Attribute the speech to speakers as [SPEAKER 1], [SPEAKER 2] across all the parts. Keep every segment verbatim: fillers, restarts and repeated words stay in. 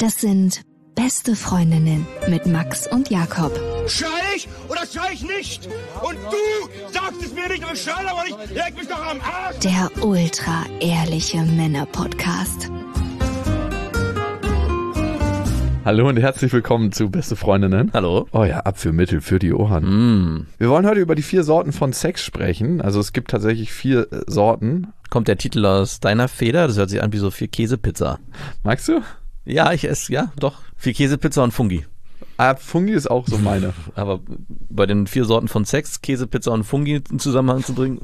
[SPEAKER 1] Das sind Beste Freundinnen mit Max und Jakob.
[SPEAKER 2] Schrei ich oder schrei ich nicht? Und du sagst es mir nicht und schrei aber nicht. Leg mich doch am Arsch.
[SPEAKER 1] Der ultra-ehrliche Männer-Podcast.
[SPEAKER 3] Hallo und herzlich willkommen zu Beste Freundinnen.
[SPEAKER 4] Hallo.
[SPEAKER 3] Oh ja, Abführmittel für die Ohren.
[SPEAKER 4] Mm.
[SPEAKER 3] Wir wollen heute über die vier Sorten von Sex sprechen. Also es gibt tatsächlich vier äh, Sorten.
[SPEAKER 4] Kommt der Titel aus deiner Feder? Das hört sich an wie so vier Käsepizza.
[SPEAKER 3] Magst du?
[SPEAKER 4] Ja, ich esse, ja, doch. Vier Käsepizza und Fungi.
[SPEAKER 3] Ah, Fungi ist auch so meine.
[SPEAKER 4] Aber bei den vier Sorten von Sex, Käsepizza und Fungi in Zusammenhang zu bringen.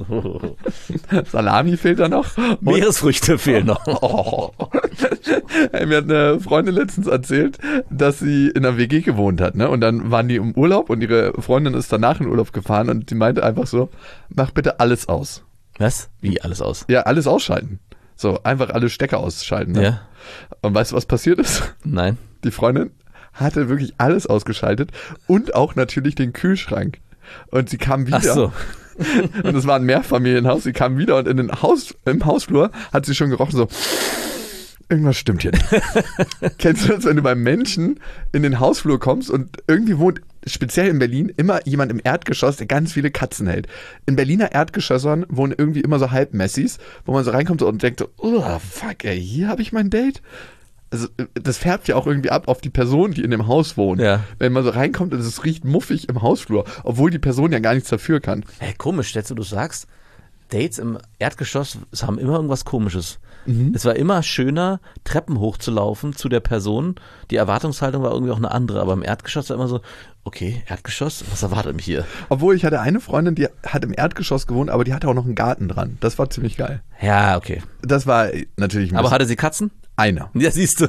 [SPEAKER 3] Salami fehlt da noch.
[SPEAKER 4] Meeresfrüchte fehlen noch.
[SPEAKER 3] Oh. Hey, mir hat eine Freundin letztens erzählt, dass sie in einer W G gewohnt hat, ne? Und dann waren die im Urlaub und ihre Freundin ist danach in Urlaub gefahren und die meinte einfach so, mach bitte alles aus.
[SPEAKER 4] Was? Wie alles aus?
[SPEAKER 3] Ja, alles ausschalten. So, einfach alle Stecker ausschalten. Ne?
[SPEAKER 4] Ja.
[SPEAKER 3] Und weißt du, was passiert ist?
[SPEAKER 4] Nein.
[SPEAKER 3] Die Freundin hatte wirklich alles ausgeschaltet und auch natürlich den Kühlschrank. Und sie kam wieder.
[SPEAKER 4] Ach so.
[SPEAKER 3] Und es war ein Mehrfamilienhaus. Sie kam wieder und in den Haus, im Hausflur hat sie schon gerochen so, irgendwas stimmt hier nicht. Kennst du das, wenn du beim Menschen in den Hausflur kommst und irgendwie wohnt, speziell in Berlin, immer jemand im Erdgeschoss, der ganz viele Katzen hält. In Berliner Erdgeschossern wohnen irgendwie immer so Halbmessis, wo man so reinkommt und denkt so, oh fuck, ey, hier habe ich mein Date. Also das färbt ja auch irgendwie ab auf die Person, die in dem Haus wohnt.
[SPEAKER 4] Ja.
[SPEAKER 3] Wenn man so reinkommt und es riecht muffig im Hausflur, obwohl die Person ja gar nichts dafür kann.
[SPEAKER 4] Hey, komisch, stellst du, du sagst, Dates im Erdgeschoss, es haben immer irgendwas Komisches.
[SPEAKER 3] Mhm.
[SPEAKER 4] Es war immer schöner, Treppen hochzulaufen zu der Person. Die Erwartungshaltung war irgendwie auch eine andere, aber im Erdgeschoss war immer so, okay, Erdgeschoss, was erwartet mich hier?
[SPEAKER 3] Obwohl ich hatte eine Freundin, die hat im Erdgeschoss gewohnt, aber die hatte auch noch einen Garten dran. Das war ziemlich geil.
[SPEAKER 4] Ja, okay.
[SPEAKER 3] Das war natürlich ein
[SPEAKER 4] Aber
[SPEAKER 3] bisschen-
[SPEAKER 4] hatte sie Katzen?
[SPEAKER 3] einer.
[SPEAKER 4] Ja, siehst du.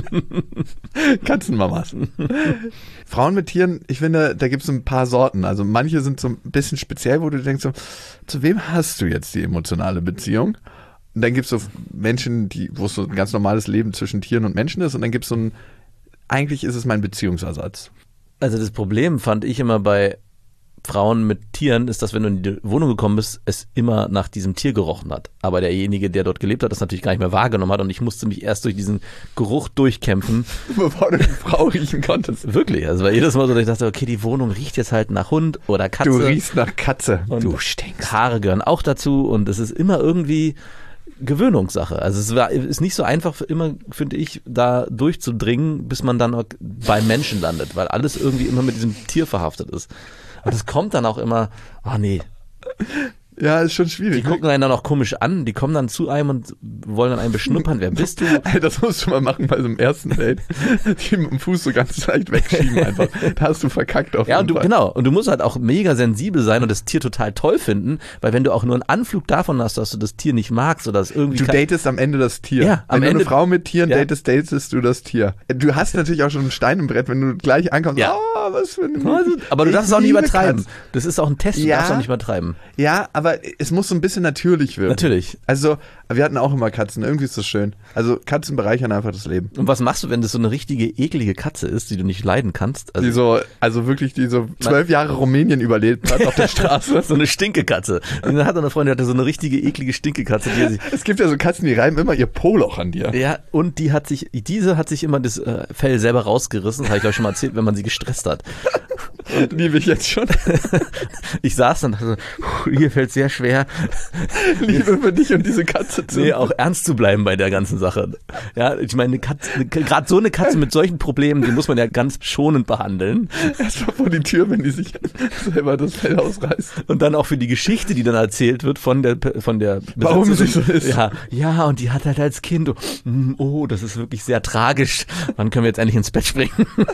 [SPEAKER 3] Katzenmamas. Frauen mit Tieren, ich finde, da gibt es ein paar Sorten. Also manche sind so ein bisschen speziell, wo du denkst, so, zu wem hast du jetzt die emotionale Beziehung? Und dann gibt es so Menschen, die, wo es so ein ganz normales Leben zwischen Tieren und Menschen ist. Und dann gibt es so ein, eigentlich ist es mein Beziehungsersatz.
[SPEAKER 4] Also das Problem fand ich immer bei Frauen mit Tieren ist, dass wenn du in die Wohnung gekommen bist, es immer nach diesem Tier gerochen hat. Aber derjenige, der dort gelebt hat, das natürlich gar nicht mehr wahrgenommen hat und ich musste mich erst durch diesen Geruch durchkämpfen.
[SPEAKER 3] Bevor du die Frau riechen konntest.
[SPEAKER 4] Wirklich, also war jedes Mal so, dass ich dachte, okay, die Wohnung riecht jetzt halt nach Hund oder Katze.
[SPEAKER 3] Du riechst nach Katze.
[SPEAKER 4] Und
[SPEAKER 3] Du stinkst.
[SPEAKER 4] Haare gehören auch dazu und es ist immer irgendwie Gewöhnungssache. Also es war, ist nicht so einfach immer, finde ich, da durchzudringen, bis man dann auch beim Menschen landet, weil alles irgendwie immer mit diesem Tier verhaftet ist. Und es kommt dann auch immer, oh nee,
[SPEAKER 3] Ja, ist schon schwierig.
[SPEAKER 4] die gucken einen dann auch komisch an, die kommen dann zu einem und wollen dann einen beschnuppern, wer bist du?
[SPEAKER 3] Ey, das musst du mal machen bei so einem ersten Date. Die mit dem Fuß so ganz leicht wegschieben einfach. Da hast du verkackt auf
[SPEAKER 4] Ja, und
[SPEAKER 3] jeden
[SPEAKER 4] du,
[SPEAKER 3] Fall.
[SPEAKER 4] genau, und du musst halt auch mega sensibel sein und das Tier total toll finden, weil wenn du auch nur einen Anflug davon hast, dass du das Tier nicht magst oder es irgendwie
[SPEAKER 3] Du
[SPEAKER 4] kein-
[SPEAKER 3] datest am Ende das Tier.
[SPEAKER 4] Ja, am
[SPEAKER 3] wenn du
[SPEAKER 4] Ende-
[SPEAKER 3] eine Frau mit Tieren
[SPEAKER 4] Ja.
[SPEAKER 3] datest, datest du das Tier. Du hast natürlich auch schon einen Stein im Brett, wenn du gleich ankommst.
[SPEAKER 4] Ja.
[SPEAKER 3] Oh, was für ein
[SPEAKER 4] aber du
[SPEAKER 3] Ich
[SPEAKER 4] darfst es auch nicht
[SPEAKER 3] liebe
[SPEAKER 4] übertreiben.
[SPEAKER 3] Katzen.
[SPEAKER 4] Das ist auch ein Test, du
[SPEAKER 3] Ja.
[SPEAKER 4] darfst auch nicht übertreiben.
[SPEAKER 3] Ja, aber es muss so ein bisschen natürlich wirken.
[SPEAKER 4] Natürlich.
[SPEAKER 3] Also, wir hatten auch immer Katzen. Irgendwie ist das schön. Also, Katzen bereichern einfach das Leben.
[SPEAKER 4] Und was machst du, wenn das so eine richtige eklige Katze ist, die du nicht leiden kannst? Also
[SPEAKER 3] Die so, also wirklich, die so zwölf Jahre Rumänien überlebt hat auf der Straße.
[SPEAKER 4] so eine Stinkekatze. Und dann hat eine Freundin, die hatte so eine richtige eklige Stinkekatze, die sich,
[SPEAKER 3] Es gibt ja so Katzen, die reiben immer ihr Poloch an dir.
[SPEAKER 4] ja, und die hat sich, diese hat sich immer das äh, Fell selber rausgerissen, das habe ich euch schon mal erzählt, wenn man sie gestresst hat.
[SPEAKER 3] Liebe ich jetzt schon.
[SPEAKER 4] Ich saß dann, also, hier fällt sehr schwer,
[SPEAKER 3] Liebe für dich und diese Katze zu.
[SPEAKER 4] nee, auch ernst zu bleiben bei der ganzen Sache. Ja, ich meine, eine Katze, gerade so eine Katze mit solchen Problemen, die muss man ja ganz schonend behandeln.
[SPEAKER 3] Erstmal vor die Tür, wenn die sich selber das Fell ausreißt.
[SPEAKER 4] Und dann auch für die Geschichte, die dann erzählt wird von der von der
[SPEAKER 3] Warum sie
[SPEAKER 4] Besitzerin.
[SPEAKER 3] so ist.
[SPEAKER 4] Ja, ja, und die hat halt als Kind, oh, das ist wirklich sehr tragisch. Wann können wir jetzt endlich ins Bett springen?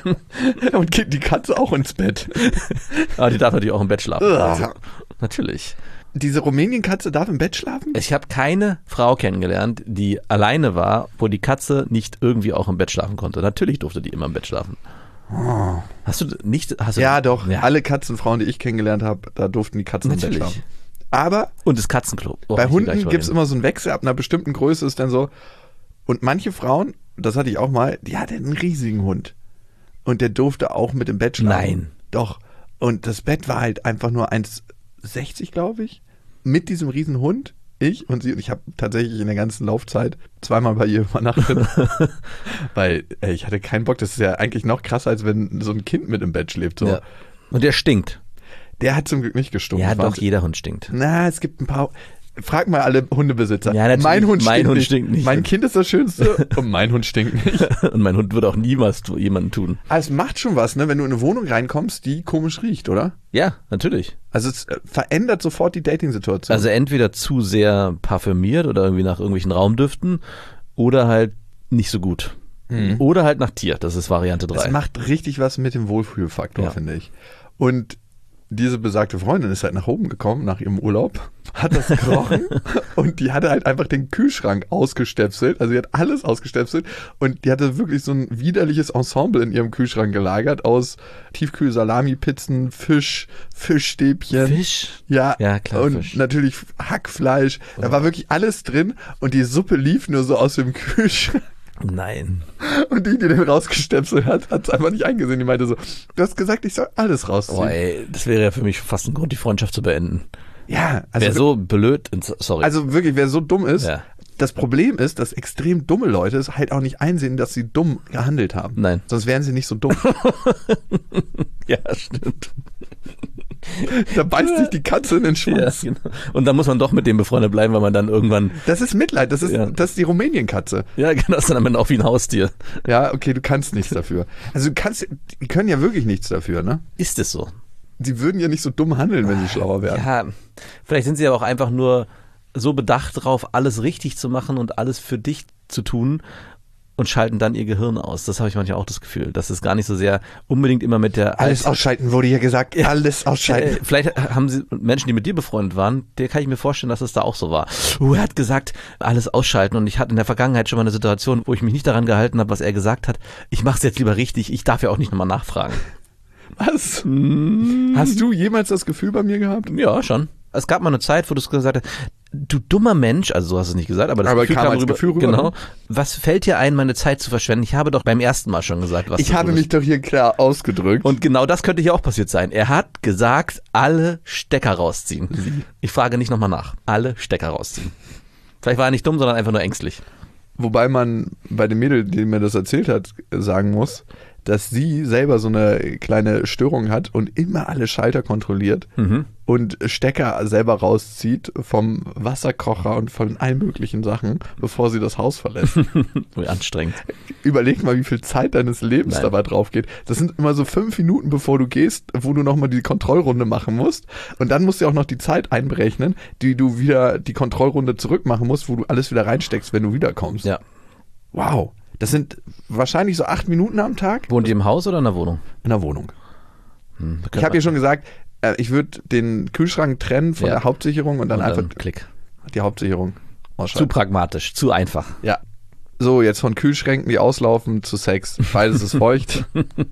[SPEAKER 3] Und geht die Katze auch ins Bett.
[SPEAKER 4] Aber die darf natürlich auch im Bett schlafen.
[SPEAKER 3] Ugh.
[SPEAKER 4] Also, natürlich.
[SPEAKER 3] Diese Rumänien-Katze darf im Bett schlafen?
[SPEAKER 4] Ich habe keine Frau kennengelernt, die alleine war, wo die Katze nicht irgendwie auch im Bett schlafen konnte. Natürlich durfte die immer im Bett schlafen.
[SPEAKER 3] Oh.
[SPEAKER 4] Hast du nicht? Hast du,
[SPEAKER 3] Ja, doch.
[SPEAKER 4] Ja.
[SPEAKER 3] Alle Katzenfrauen, die ich kennengelernt habe, da durften die Katzen im Bett
[SPEAKER 4] Natürlich.
[SPEAKER 3] schlafen. Aber
[SPEAKER 4] Und das Katzenklo. Oh,
[SPEAKER 3] bei
[SPEAKER 4] ich will gleich
[SPEAKER 3] Hunden
[SPEAKER 4] drüber
[SPEAKER 3] gibt es
[SPEAKER 4] reden.
[SPEAKER 3] immer so einen Wechsel. Ab einer bestimmten Größe ist dann so. Und manche Frauen, das hatte ich auch mal, die hatte einen riesigen Hund. Und der durfte auch mit im Bett schlafen.
[SPEAKER 4] Nein.
[SPEAKER 3] Doch. Und das Bett war halt einfach nur eins Komma sechzig, glaube ich. Mit diesem riesen Hund ich und sie. Und ich habe tatsächlich in der ganzen Laufzeit zweimal bei ihr übernachtet. Weil ey, ich hatte keinen Bock. Das ist ja eigentlich noch krasser, als wenn so ein Kind mit im Bett schläft. So.
[SPEAKER 4] Ja. Und der stinkt.
[SPEAKER 3] Der hat zum Glück nicht gestunken.
[SPEAKER 4] Ja, doch,
[SPEAKER 3] Wahnsinn.
[SPEAKER 4] jeder Hund stinkt.
[SPEAKER 3] Na, es gibt ein paar... Frag mal alle Hundebesitzer.
[SPEAKER 4] Ja, natürlich.
[SPEAKER 3] Mein Hund,
[SPEAKER 4] Mein
[SPEAKER 3] stinkt,
[SPEAKER 4] Hund
[SPEAKER 3] nicht.
[SPEAKER 4] stinkt nicht.
[SPEAKER 3] Mein Kind ist das Schönste und mein Hund stinkt nicht.
[SPEAKER 4] Und mein Hund würde auch niemals tu- jemanden tun.
[SPEAKER 3] Aber es macht schon was, ne, wenn du in eine Wohnung reinkommst, die komisch riecht, oder?
[SPEAKER 4] Ja, natürlich.
[SPEAKER 3] Also es äh, verändert sofort die Dating-Situation.
[SPEAKER 4] Also entweder zu sehr parfümiert oder irgendwie nach irgendwelchen Raumdüften oder halt nicht so gut.
[SPEAKER 3] Mhm.
[SPEAKER 4] Oder halt nach Tier. Das ist Variante drei.
[SPEAKER 3] Es macht richtig was mit dem Wohlfühlfaktor,
[SPEAKER 4] Ja.
[SPEAKER 3] finde ich. Und diese besagte Freundin ist halt nach oben gekommen, nach ihrem Urlaub, hat das gerochen und die hatte halt einfach den Kühlschrank ausgestöpselt, also die hat alles ausgestöpselt und die hatte wirklich so ein widerliches Ensemble in ihrem Kühlschrank gelagert aus Tiefkühl-Salami-Pizzen, Fisch, Fischstäbchen.
[SPEAKER 4] Fisch?
[SPEAKER 3] Ja,
[SPEAKER 4] Ja, klar,
[SPEAKER 3] und
[SPEAKER 4] Fisch.
[SPEAKER 3] natürlich Hackfleisch, da war wirklich alles drin und die Suppe lief nur so aus dem Kühlschrank.
[SPEAKER 4] Nein.
[SPEAKER 3] Und die, die den rausgestöpselt hat, hat es einfach nicht eingesehen. Die meinte so, du hast gesagt, ich soll alles rausziehen.
[SPEAKER 4] Boah, ey, das wäre ja für mich fast ein Grund, die Freundschaft zu beenden.
[SPEAKER 3] Ja, also,
[SPEAKER 4] Wer so blöd, sorry.
[SPEAKER 3] also wirklich, wer so dumm ist,
[SPEAKER 4] Ja.
[SPEAKER 3] das Problem ist, dass extrem dumme Leute es halt auch nicht einsehen, dass sie dumm gehandelt haben.
[SPEAKER 4] Nein.
[SPEAKER 3] Sonst wären sie nicht so dumm.
[SPEAKER 4] Ja, stimmt.
[SPEAKER 3] Da beißt sich die Katze in den
[SPEAKER 4] Ja,
[SPEAKER 3] Schwanz.
[SPEAKER 4] genau. Und dann muss man doch mit dem befreundet bleiben, weil man dann irgendwann,
[SPEAKER 3] Das ist Mitleid, das ist,
[SPEAKER 4] Ja.
[SPEAKER 3] das ist die Rumänien-Katze.
[SPEAKER 4] ja, genau, ist dann am Ende auch wie ein Haustier.
[SPEAKER 3] Ja, okay, du kannst nichts dafür. Also du kannst, die können ja wirklich nichts dafür, ne?
[SPEAKER 4] Ist es so?
[SPEAKER 3] Sie würden ja nicht so dumm handeln, wenn sie schlauer wären.
[SPEAKER 4] Ja, vielleicht sind sie aber auch einfach nur so bedacht drauf, alles richtig zu machen und alles für dich zu tun und schalten dann ihr Gehirn aus. Das habe ich manchmal auch das Gefühl, dass es gar nicht so sehr unbedingt immer mit der...
[SPEAKER 3] Alles ausschalten, wurde hier gesagt. Alles ausschalten.
[SPEAKER 4] Äh, vielleicht haben sie Menschen, die mit dir befreundet waren, der kann ich mir vorstellen, dass es da auch so war. Uh, er hat gesagt, alles ausschalten und ich hatte in der Vergangenheit schon mal eine Situation, wo ich mich nicht daran gehalten habe, was er gesagt hat. Ich mache es jetzt lieber richtig, ich darf ja auch nicht nochmal nachfragen.
[SPEAKER 3] Was? Hast du jemals das Gefühl bei mir gehabt?
[SPEAKER 4] Ja, schon. Es gab mal eine Zeit, wo du es gesagt hast, du dummer Mensch, also so hast du es nicht gesagt, aber das
[SPEAKER 3] Aber
[SPEAKER 4] Gefühl
[SPEAKER 3] kam
[SPEAKER 4] kam
[SPEAKER 3] als
[SPEAKER 4] rüber,
[SPEAKER 3] Gefühl rüber,
[SPEAKER 4] genau.
[SPEAKER 3] ne?
[SPEAKER 4] Was fällt dir ein, meine Zeit zu verschwenden? Ich habe doch beim ersten Mal schon gesagt, was
[SPEAKER 3] Ich
[SPEAKER 4] du
[SPEAKER 3] habe
[SPEAKER 4] tust.
[SPEAKER 3] mich doch hier klar ausgedrückt.
[SPEAKER 4] Und genau das könnte hier auch passiert sein. Er hat gesagt, alle Stecker rausziehen. Ich frage nicht nochmal nach. Alle Stecker rausziehen. Vielleicht war er nicht dumm, sondern einfach nur ängstlich.
[SPEAKER 3] Wobei man bei dem Mädel, die mir das erzählt hat, sagen muss, dass sie selber so eine kleine Störung hat und immer alle Schalter kontrolliert
[SPEAKER 4] Mhm.
[SPEAKER 3] und Stecker selber rauszieht vom Wasserkocher und von allen möglichen Sachen, bevor sie das Haus verlässt.
[SPEAKER 4] Wie anstrengend.
[SPEAKER 3] Überleg mal, wie viel Zeit deines Lebens
[SPEAKER 4] Nein.
[SPEAKER 3] dabei drauf geht. Das sind immer so fünf Minuten, bevor du gehst, wo du nochmal die Kontrollrunde machen musst. Und dann musst du auch noch die Zeit einberechnen, die du wieder die Kontrollrunde zurückmachen musst, wo du alles wieder reinsteckst, wenn du wiederkommst.
[SPEAKER 4] Ja.
[SPEAKER 3] Wow. Das sind wahrscheinlich so acht Minuten am Tag
[SPEAKER 4] Wohnt ihr im Haus oder in der Wohnung?
[SPEAKER 3] in der Wohnung.
[SPEAKER 4] Hm,
[SPEAKER 3] Ich habe ja schon gesagt, äh, ich würde den Kühlschrank trennen von
[SPEAKER 4] Ja.
[SPEAKER 3] der Hauptsicherung und dann
[SPEAKER 4] und
[SPEAKER 3] einfach
[SPEAKER 4] dann Klick.
[SPEAKER 3] die Hauptsicherung
[SPEAKER 4] Zu
[SPEAKER 3] ausschalten.
[SPEAKER 4] pragmatisch, zu einfach.
[SPEAKER 3] Ja. So, jetzt von Kühlschränken, die auslaufen, zu Sex. Beides ist feucht.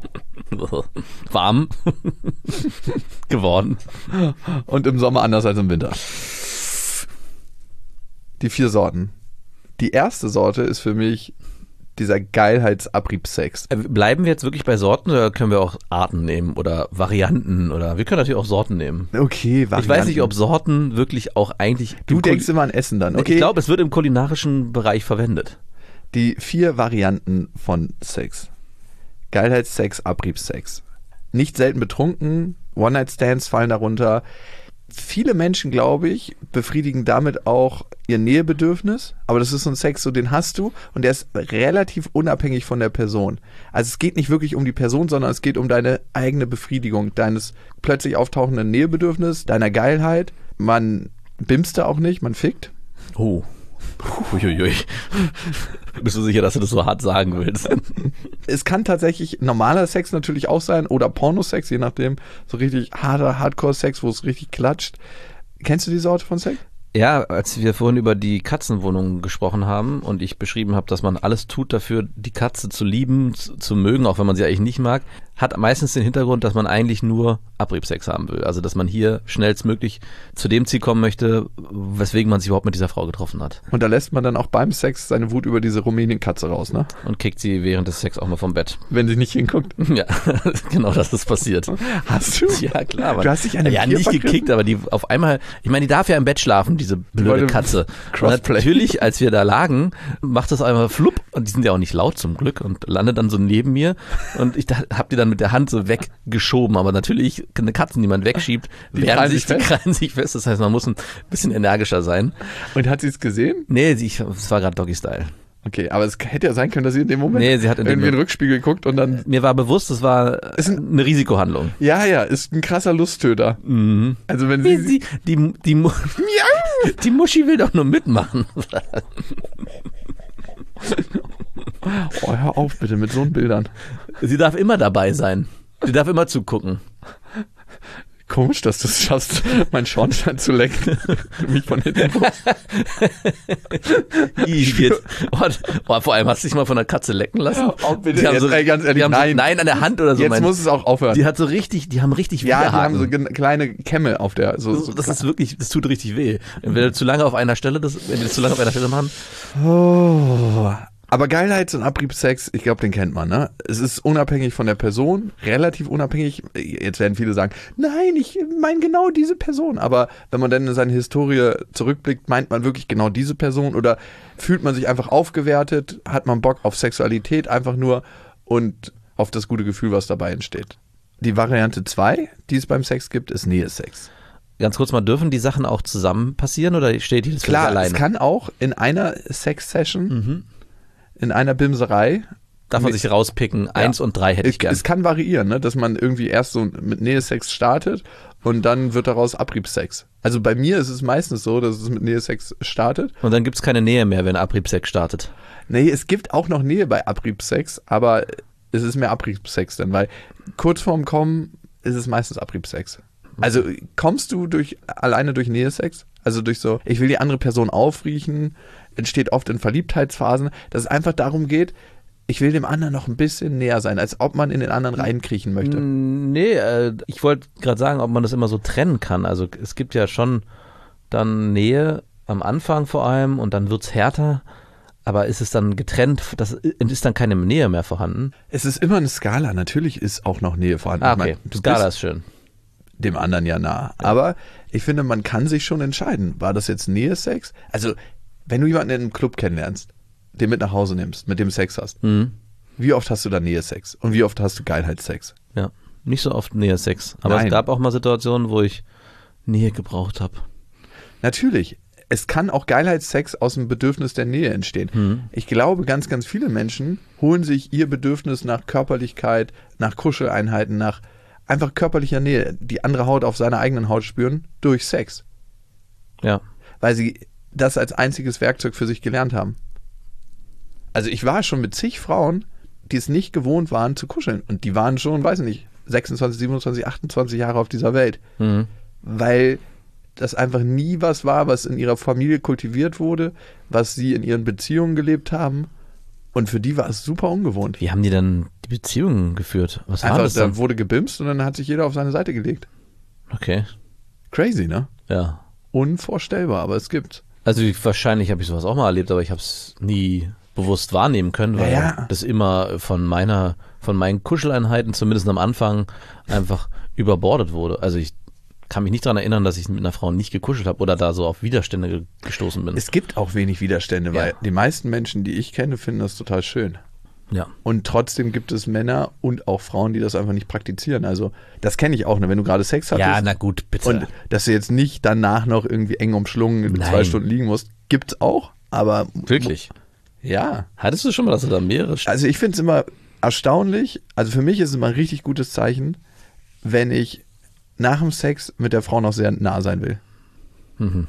[SPEAKER 4] Warm geworden.
[SPEAKER 3] Und im Sommer anders als im Winter. Die vier Sorten. Die erste Sorte ist für mich dieser Geilheitsabriebsex.
[SPEAKER 4] Äh, Bleiben wir jetzt wirklich bei Sorten oder können wir auch Arten nehmen oder Varianten oder wir können natürlich auch Sorten nehmen.
[SPEAKER 3] Okay,
[SPEAKER 4] Ich weiß nicht, ob Sorten wirklich auch eigentlich...
[SPEAKER 3] Du
[SPEAKER 4] im
[SPEAKER 3] denkst
[SPEAKER 4] Kul-
[SPEAKER 3] immer an Essen dann. Okay,
[SPEAKER 4] Ich glaube, es wird im kulinarischen Bereich verwendet.
[SPEAKER 3] die vier Varianten von Sex. Geilheitssex, Abriebsex. Nicht selten betrunken, One-Night-Stands fallen darunter. Viele Menschen, glaube ich, befriedigen damit auch ihr Nähebedürfnis, aber das ist so ein Sex, so den hast du und der ist relativ unabhängig von der Person. Also es geht nicht wirklich um die Person, sondern es geht um deine eigene Befriedigung, deines plötzlich auftauchenden Nähebedürfnisses, deiner Geilheit. Man bimst da auch nicht, man fickt.
[SPEAKER 4] Oh. Uiuiui. Bist du sicher, dass du das so hart sagen willst?
[SPEAKER 3] Es kann tatsächlich normaler Sex natürlich auch sein oder Pornosex, je nachdem, so richtig harter Hardcore-Sex, wo es richtig klatscht. Kennst du die Sorte von Sex?
[SPEAKER 4] Ja, als wir vorhin über die Katzenwohnung gesprochen haben und ich beschrieben habe, dass man alles tut dafür, die Katze zu lieben, zu, zu mögen, auch wenn man sie eigentlich nicht mag, hat meistens den Hintergrund, dass man eigentlich nur Abriebsex haben will. Also dass man hier schnellstmöglich zu dem Ziel kommen möchte, weswegen man sich überhaupt mit dieser Frau getroffen hat.
[SPEAKER 3] Und da lässt man dann auch beim Sex seine Wut über diese Rumänien-Katze raus, ne?
[SPEAKER 4] Und kickt sie während des Sex auch mal vom Bett.
[SPEAKER 3] Wenn sie nicht hinguckt.
[SPEAKER 4] Ja, genau, das ist passiert.
[SPEAKER 3] Hast du?
[SPEAKER 4] Ja, klar.
[SPEAKER 3] Du hast dich an dem
[SPEAKER 4] Ja,
[SPEAKER 3] Tier
[SPEAKER 4] nicht
[SPEAKER 3] vergriffen?
[SPEAKER 4] gekickt, aber die auf einmal, ich meine, die darf ja im Bett schlafen, diese blöde
[SPEAKER 3] wollte
[SPEAKER 4] Katze.
[SPEAKER 3] Crossplay.
[SPEAKER 4] Und natürlich, als wir da lagen, macht das einmal flupp und die sind ja auch nicht laut zum Glück und landet dann so neben mir und ich hab die dann mit der Hand so weggeschoben, aber natürlich eine Katzen, die man wegschiebt,
[SPEAKER 3] Die
[SPEAKER 4] wehren
[SPEAKER 3] krallen
[SPEAKER 4] sich,
[SPEAKER 3] sich
[SPEAKER 4] die
[SPEAKER 3] fest?
[SPEAKER 4] krallen sich fest. Das heißt, man muss ein bisschen energischer sein.
[SPEAKER 3] Und hat sie es gesehen?
[SPEAKER 4] Nee, sie- ich, es war gerade Doggy-Style.
[SPEAKER 3] Okay, aber es hätte ja sein können, dass sie in dem Moment
[SPEAKER 4] Nee, sie hat in dem
[SPEAKER 3] irgendwie in den Rückspiegel guckt und dann...
[SPEAKER 4] Mir war bewusst, das war
[SPEAKER 3] Ist ein-
[SPEAKER 4] eine Risikohandlung.
[SPEAKER 3] Ja, ja, ist ein krasser Lusttöter.
[SPEAKER 4] Mhm.
[SPEAKER 3] Also wenn sie...
[SPEAKER 4] Die, die, die, die, Mu- die Muschi will doch nur mitmachen.
[SPEAKER 3] Oh, hör auf bitte mit so Bildern.
[SPEAKER 4] Sie darf immer dabei sein. Sie darf immer zugucken.
[SPEAKER 3] Komisch, dass du es schaffst, meinen Schornstein zu lecken. Mich von hinten.
[SPEAKER 4] Ih, jetzt, oh, oh, vor allem hast du dich mal von einer Katze lecken lassen.
[SPEAKER 3] Oh, bitte,
[SPEAKER 4] Die haben
[SPEAKER 3] jetzt, ey, ganz ehrlich,
[SPEAKER 4] die haben
[SPEAKER 3] nein.
[SPEAKER 4] So, nein, an der Hand oder so.
[SPEAKER 3] Jetzt
[SPEAKER 4] mein,
[SPEAKER 3] muss es auch aufhören.
[SPEAKER 4] die hat so richtig, die haben richtig
[SPEAKER 3] ja, die haben
[SPEAKER 4] Widerhaken.
[SPEAKER 3] so gen- kleine Kämme auf der... So, so
[SPEAKER 4] das ist wirklich, das tut richtig weh. Wenn wir zu lange auf einer Stelle, das, wenn wir das zu lange auf einer Stelle machen.
[SPEAKER 3] Oh. Aber Geilheits- und Abriebsex, ich glaube, den kennt man, ne? Es ist unabhängig von der Person, relativ unabhängig. Jetzt werden viele sagen, nein, ich meine genau diese Person. Aber wenn man dann in seine Historie zurückblickt, meint man wirklich genau diese Person oder fühlt man sich einfach aufgewertet, hat man Bock auf Sexualität einfach nur und auf das gute Gefühl, was dabei entsteht. Die Variante zwei, die es beim Sex gibt, ist Nähe-Sex.
[SPEAKER 4] Ganz kurz mal, dürfen die Sachen auch zusammen passieren oder steht die das für sich
[SPEAKER 3] Klar,
[SPEAKER 4] alleine?
[SPEAKER 3] es kann auch in einer Sex-Session,
[SPEAKER 4] Mhm.
[SPEAKER 3] in einer Bimserei,
[SPEAKER 4] Darf man sich rauspicken, eins und drei hätte ich
[SPEAKER 3] es,
[SPEAKER 4] gern.
[SPEAKER 3] es kann variieren, ne? Dass man irgendwie erst so mit Nähe-Sex startet und dann wird daraus Abriebsex. Also bei mir ist es meistens so, dass es mit Nähe-Sex startet.
[SPEAKER 4] Und dann gibt's keine Nähe mehr, wenn Abriebsex startet.
[SPEAKER 3] Nee, es gibt auch noch Nähe bei Abriebsex, aber es ist mehr Abriebsex dann, weil kurz vorm Kommen ist es meistens Abriebsex. Also kommst du durch alleine durch Nähe-Sex? Also durch so, ich will die andere Person aufriechen, entsteht oft in Verliebtheitsphasen, dass es einfach darum geht, ich will dem anderen noch ein bisschen näher sein, als ob man in den anderen reinkriechen möchte.
[SPEAKER 4] Nee, äh, ich wollte gerade sagen, ob man das immer so trennen kann. Also es gibt ja schon dann Nähe am Anfang vor allem und dann wird's härter. Aber ist es dann getrennt, das ist dann keine Nähe mehr vorhanden?
[SPEAKER 3] Es ist immer eine Skala, natürlich ist auch noch Nähe vorhanden.
[SPEAKER 4] Ah,
[SPEAKER 3] Ich meine,
[SPEAKER 4] okay,
[SPEAKER 3] du
[SPEAKER 4] Skala
[SPEAKER 3] bist
[SPEAKER 4] ist schön.
[SPEAKER 3] dem anderen ja nah. Aber ich finde, man kann sich schon entscheiden, war das jetzt Nähe-Sex? Also, wenn du jemanden in einem Club kennenlernst, den mit nach Hause nimmst, mit dem Sex hast,
[SPEAKER 4] Mhm.
[SPEAKER 3] wie oft hast du da Nähe-Sex? Und wie oft hast du Geilheitssex?
[SPEAKER 4] Ja, nicht so oft Nähe-Sex. Aber
[SPEAKER 3] Nein.
[SPEAKER 4] es gab auch mal Situationen, wo ich Nähe gebraucht habe.
[SPEAKER 3] Natürlich, es kann auch Geilheitssex aus dem Bedürfnis der Nähe entstehen.
[SPEAKER 4] Mhm.
[SPEAKER 3] Ich glaube, ganz, ganz viele Menschen holen sich ihr Bedürfnis nach Körperlichkeit, nach Kuscheleinheiten, nach einfach körperlicher Nähe, die andere Haut auf seiner eigenen Haut spüren, durch Sex.
[SPEAKER 4] Ja.
[SPEAKER 3] Weil sie das als einziges Werkzeug für sich gelernt haben. Also ich war schon mit zig Frauen, die es nicht gewohnt waren zu kuscheln. Und die waren schon, weiß ich nicht, sechsundzwanzig, siebenundzwanzig, achtundzwanzig Jahre auf dieser Welt.
[SPEAKER 4] Mhm.
[SPEAKER 3] Weil das einfach nie was war, was in ihrer Familie kultiviert wurde, was sie in ihren Beziehungen gelebt haben. Und für die war es super ungewohnt.
[SPEAKER 4] Wie haben die dann die Beziehungen geführt? Was war
[SPEAKER 3] Einfach,
[SPEAKER 4] das dann?
[SPEAKER 3] da wurde gebimst und dann hat sich jeder auf seine Seite gelegt.
[SPEAKER 4] Okay,
[SPEAKER 3] Crazy, ne?
[SPEAKER 4] ja.
[SPEAKER 3] Unvorstellbar, aber es gibt's.
[SPEAKER 4] Also ich, wahrscheinlich habe ich sowas auch mal erlebt, aber ich habe es nie bewusst wahrnehmen können, weil
[SPEAKER 3] Ja, ja.
[SPEAKER 4] das immer von meiner, von meinen Kuscheleinheiten, zumindest am Anfang, einfach überbordet wurde. Also ich kann mich nicht daran erinnern, dass ich mit einer Frau nicht gekuschelt habe oder da so auf Widerstände ge- gestoßen bin.
[SPEAKER 3] Es gibt auch wenig Widerstände, weil
[SPEAKER 4] Ja.
[SPEAKER 3] die meisten Menschen, die ich kenne, finden das total schön.
[SPEAKER 4] Ja.
[SPEAKER 3] Und trotzdem gibt es Männer und auch Frauen, die das einfach nicht praktizieren. Also das kenne ich auch, ne? Wenn du gerade Sex hattest
[SPEAKER 4] Ja, na gut, bitte.
[SPEAKER 3] und dass du jetzt nicht danach noch irgendwie eng umschlungen
[SPEAKER 4] Nein.
[SPEAKER 3] zwei Stunden liegen musst, gibt's auch, aber
[SPEAKER 4] Wirklich?
[SPEAKER 3] ja.
[SPEAKER 4] Hattest du schon mal, dass du da mehrere St-
[SPEAKER 3] Also ich finde es immer erstaunlich, also für mich ist es immer ein richtig gutes Zeichen, wenn ich nach dem Sex mit der Frau noch sehr nah sein will.
[SPEAKER 4] Mhm.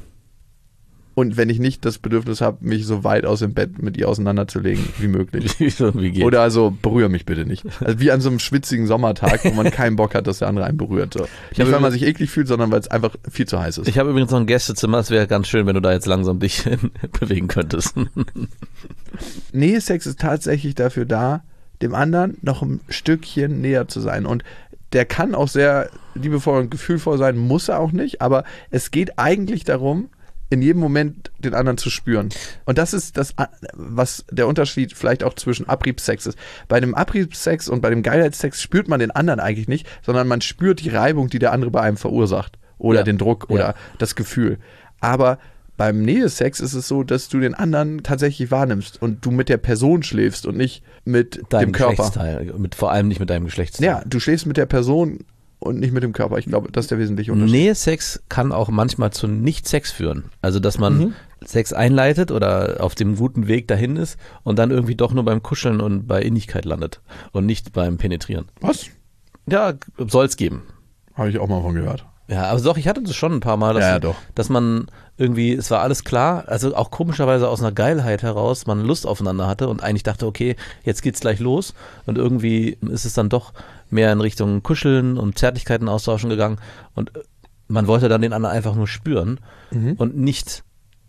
[SPEAKER 3] Und wenn ich nicht das Bedürfnis habe, mich so weit aus dem Bett mit ihr auseinanderzulegen wie möglich.
[SPEAKER 4] Wie es irgendwie geht.
[SPEAKER 3] Oder also berühre mich bitte nicht. Also wie an so einem schwitzigen Sommertag, wo man keinen Bock hat, dass der andere einen berührt. So. Nicht,
[SPEAKER 4] habe
[SPEAKER 3] weil man
[SPEAKER 4] übrigens-
[SPEAKER 3] sich eklig fühlt, sondern weil es einfach viel zu heiß ist.
[SPEAKER 4] Ich habe übrigens noch ein Gästezimmer, es wäre ganz schön, wenn du da jetzt langsam dich bewegen könntest.
[SPEAKER 3] Nähe-Sex ist tatsächlich dafür da, dem anderen noch ein Stückchen näher zu sein. Und der kann auch sehr liebevoll und gefühlvoll sein, muss er auch nicht, aber es geht eigentlich darum, in jedem Moment den anderen zu spüren. Und das ist das, was der Unterschied vielleicht auch zwischen Abriebsex ist. Bei dem Abriebsex und bei dem Geilheitssex spürt man den anderen eigentlich nicht, sondern man spürt die Reibung, die der andere bei einem verursacht. Oder ja. den Druck oder ja. das Gefühl. Aber beim Nähesex ist es so, dass du den anderen tatsächlich wahrnimmst und du mit der Person schläfst und nicht mit
[SPEAKER 4] deinem
[SPEAKER 3] dem Körper.
[SPEAKER 4] Geschlechtsteil, mit, vor allem nicht mit deinem Geschlechtsteil.
[SPEAKER 3] Ja, du schläfst mit der Person und nicht mit dem Körper. Ich glaube, das ist der wesentliche Unterschied.
[SPEAKER 4] Nähesex kann auch manchmal zu Nicht-Sex führen. Also, dass man mhm. Sex einleitet oder auf dem guten Weg dahin ist und dann irgendwie doch nur beim Kuscheln und bei Innigkeit landet und nicht beim Penetrieren.
[SPEAKER 3] Was?
[SPEAKER 4] Ja, soll es geben.
[SPEAKER 3] Habe ich auch mal von gehört.
[SPEAKER 4] Ja, aber doch, ich hatte das schon ein paar Mal, dass,
[SPEAKER 3] ja, ja, doch.
[SPEAKER 4] dass man irgendwie, es war alles klar, also auch komischerweise aus einer Geilheit heraus, man Lust aufeinander hatte und eigentlich dachte, okay, jetzt geht's gleich los und irgendwie ist es dann doch mehr in Richtung Kuscheln und Zärtlichkeiten austauschen gegangen und man wollte dann den anderen einfach nur spüren mhm. und nicht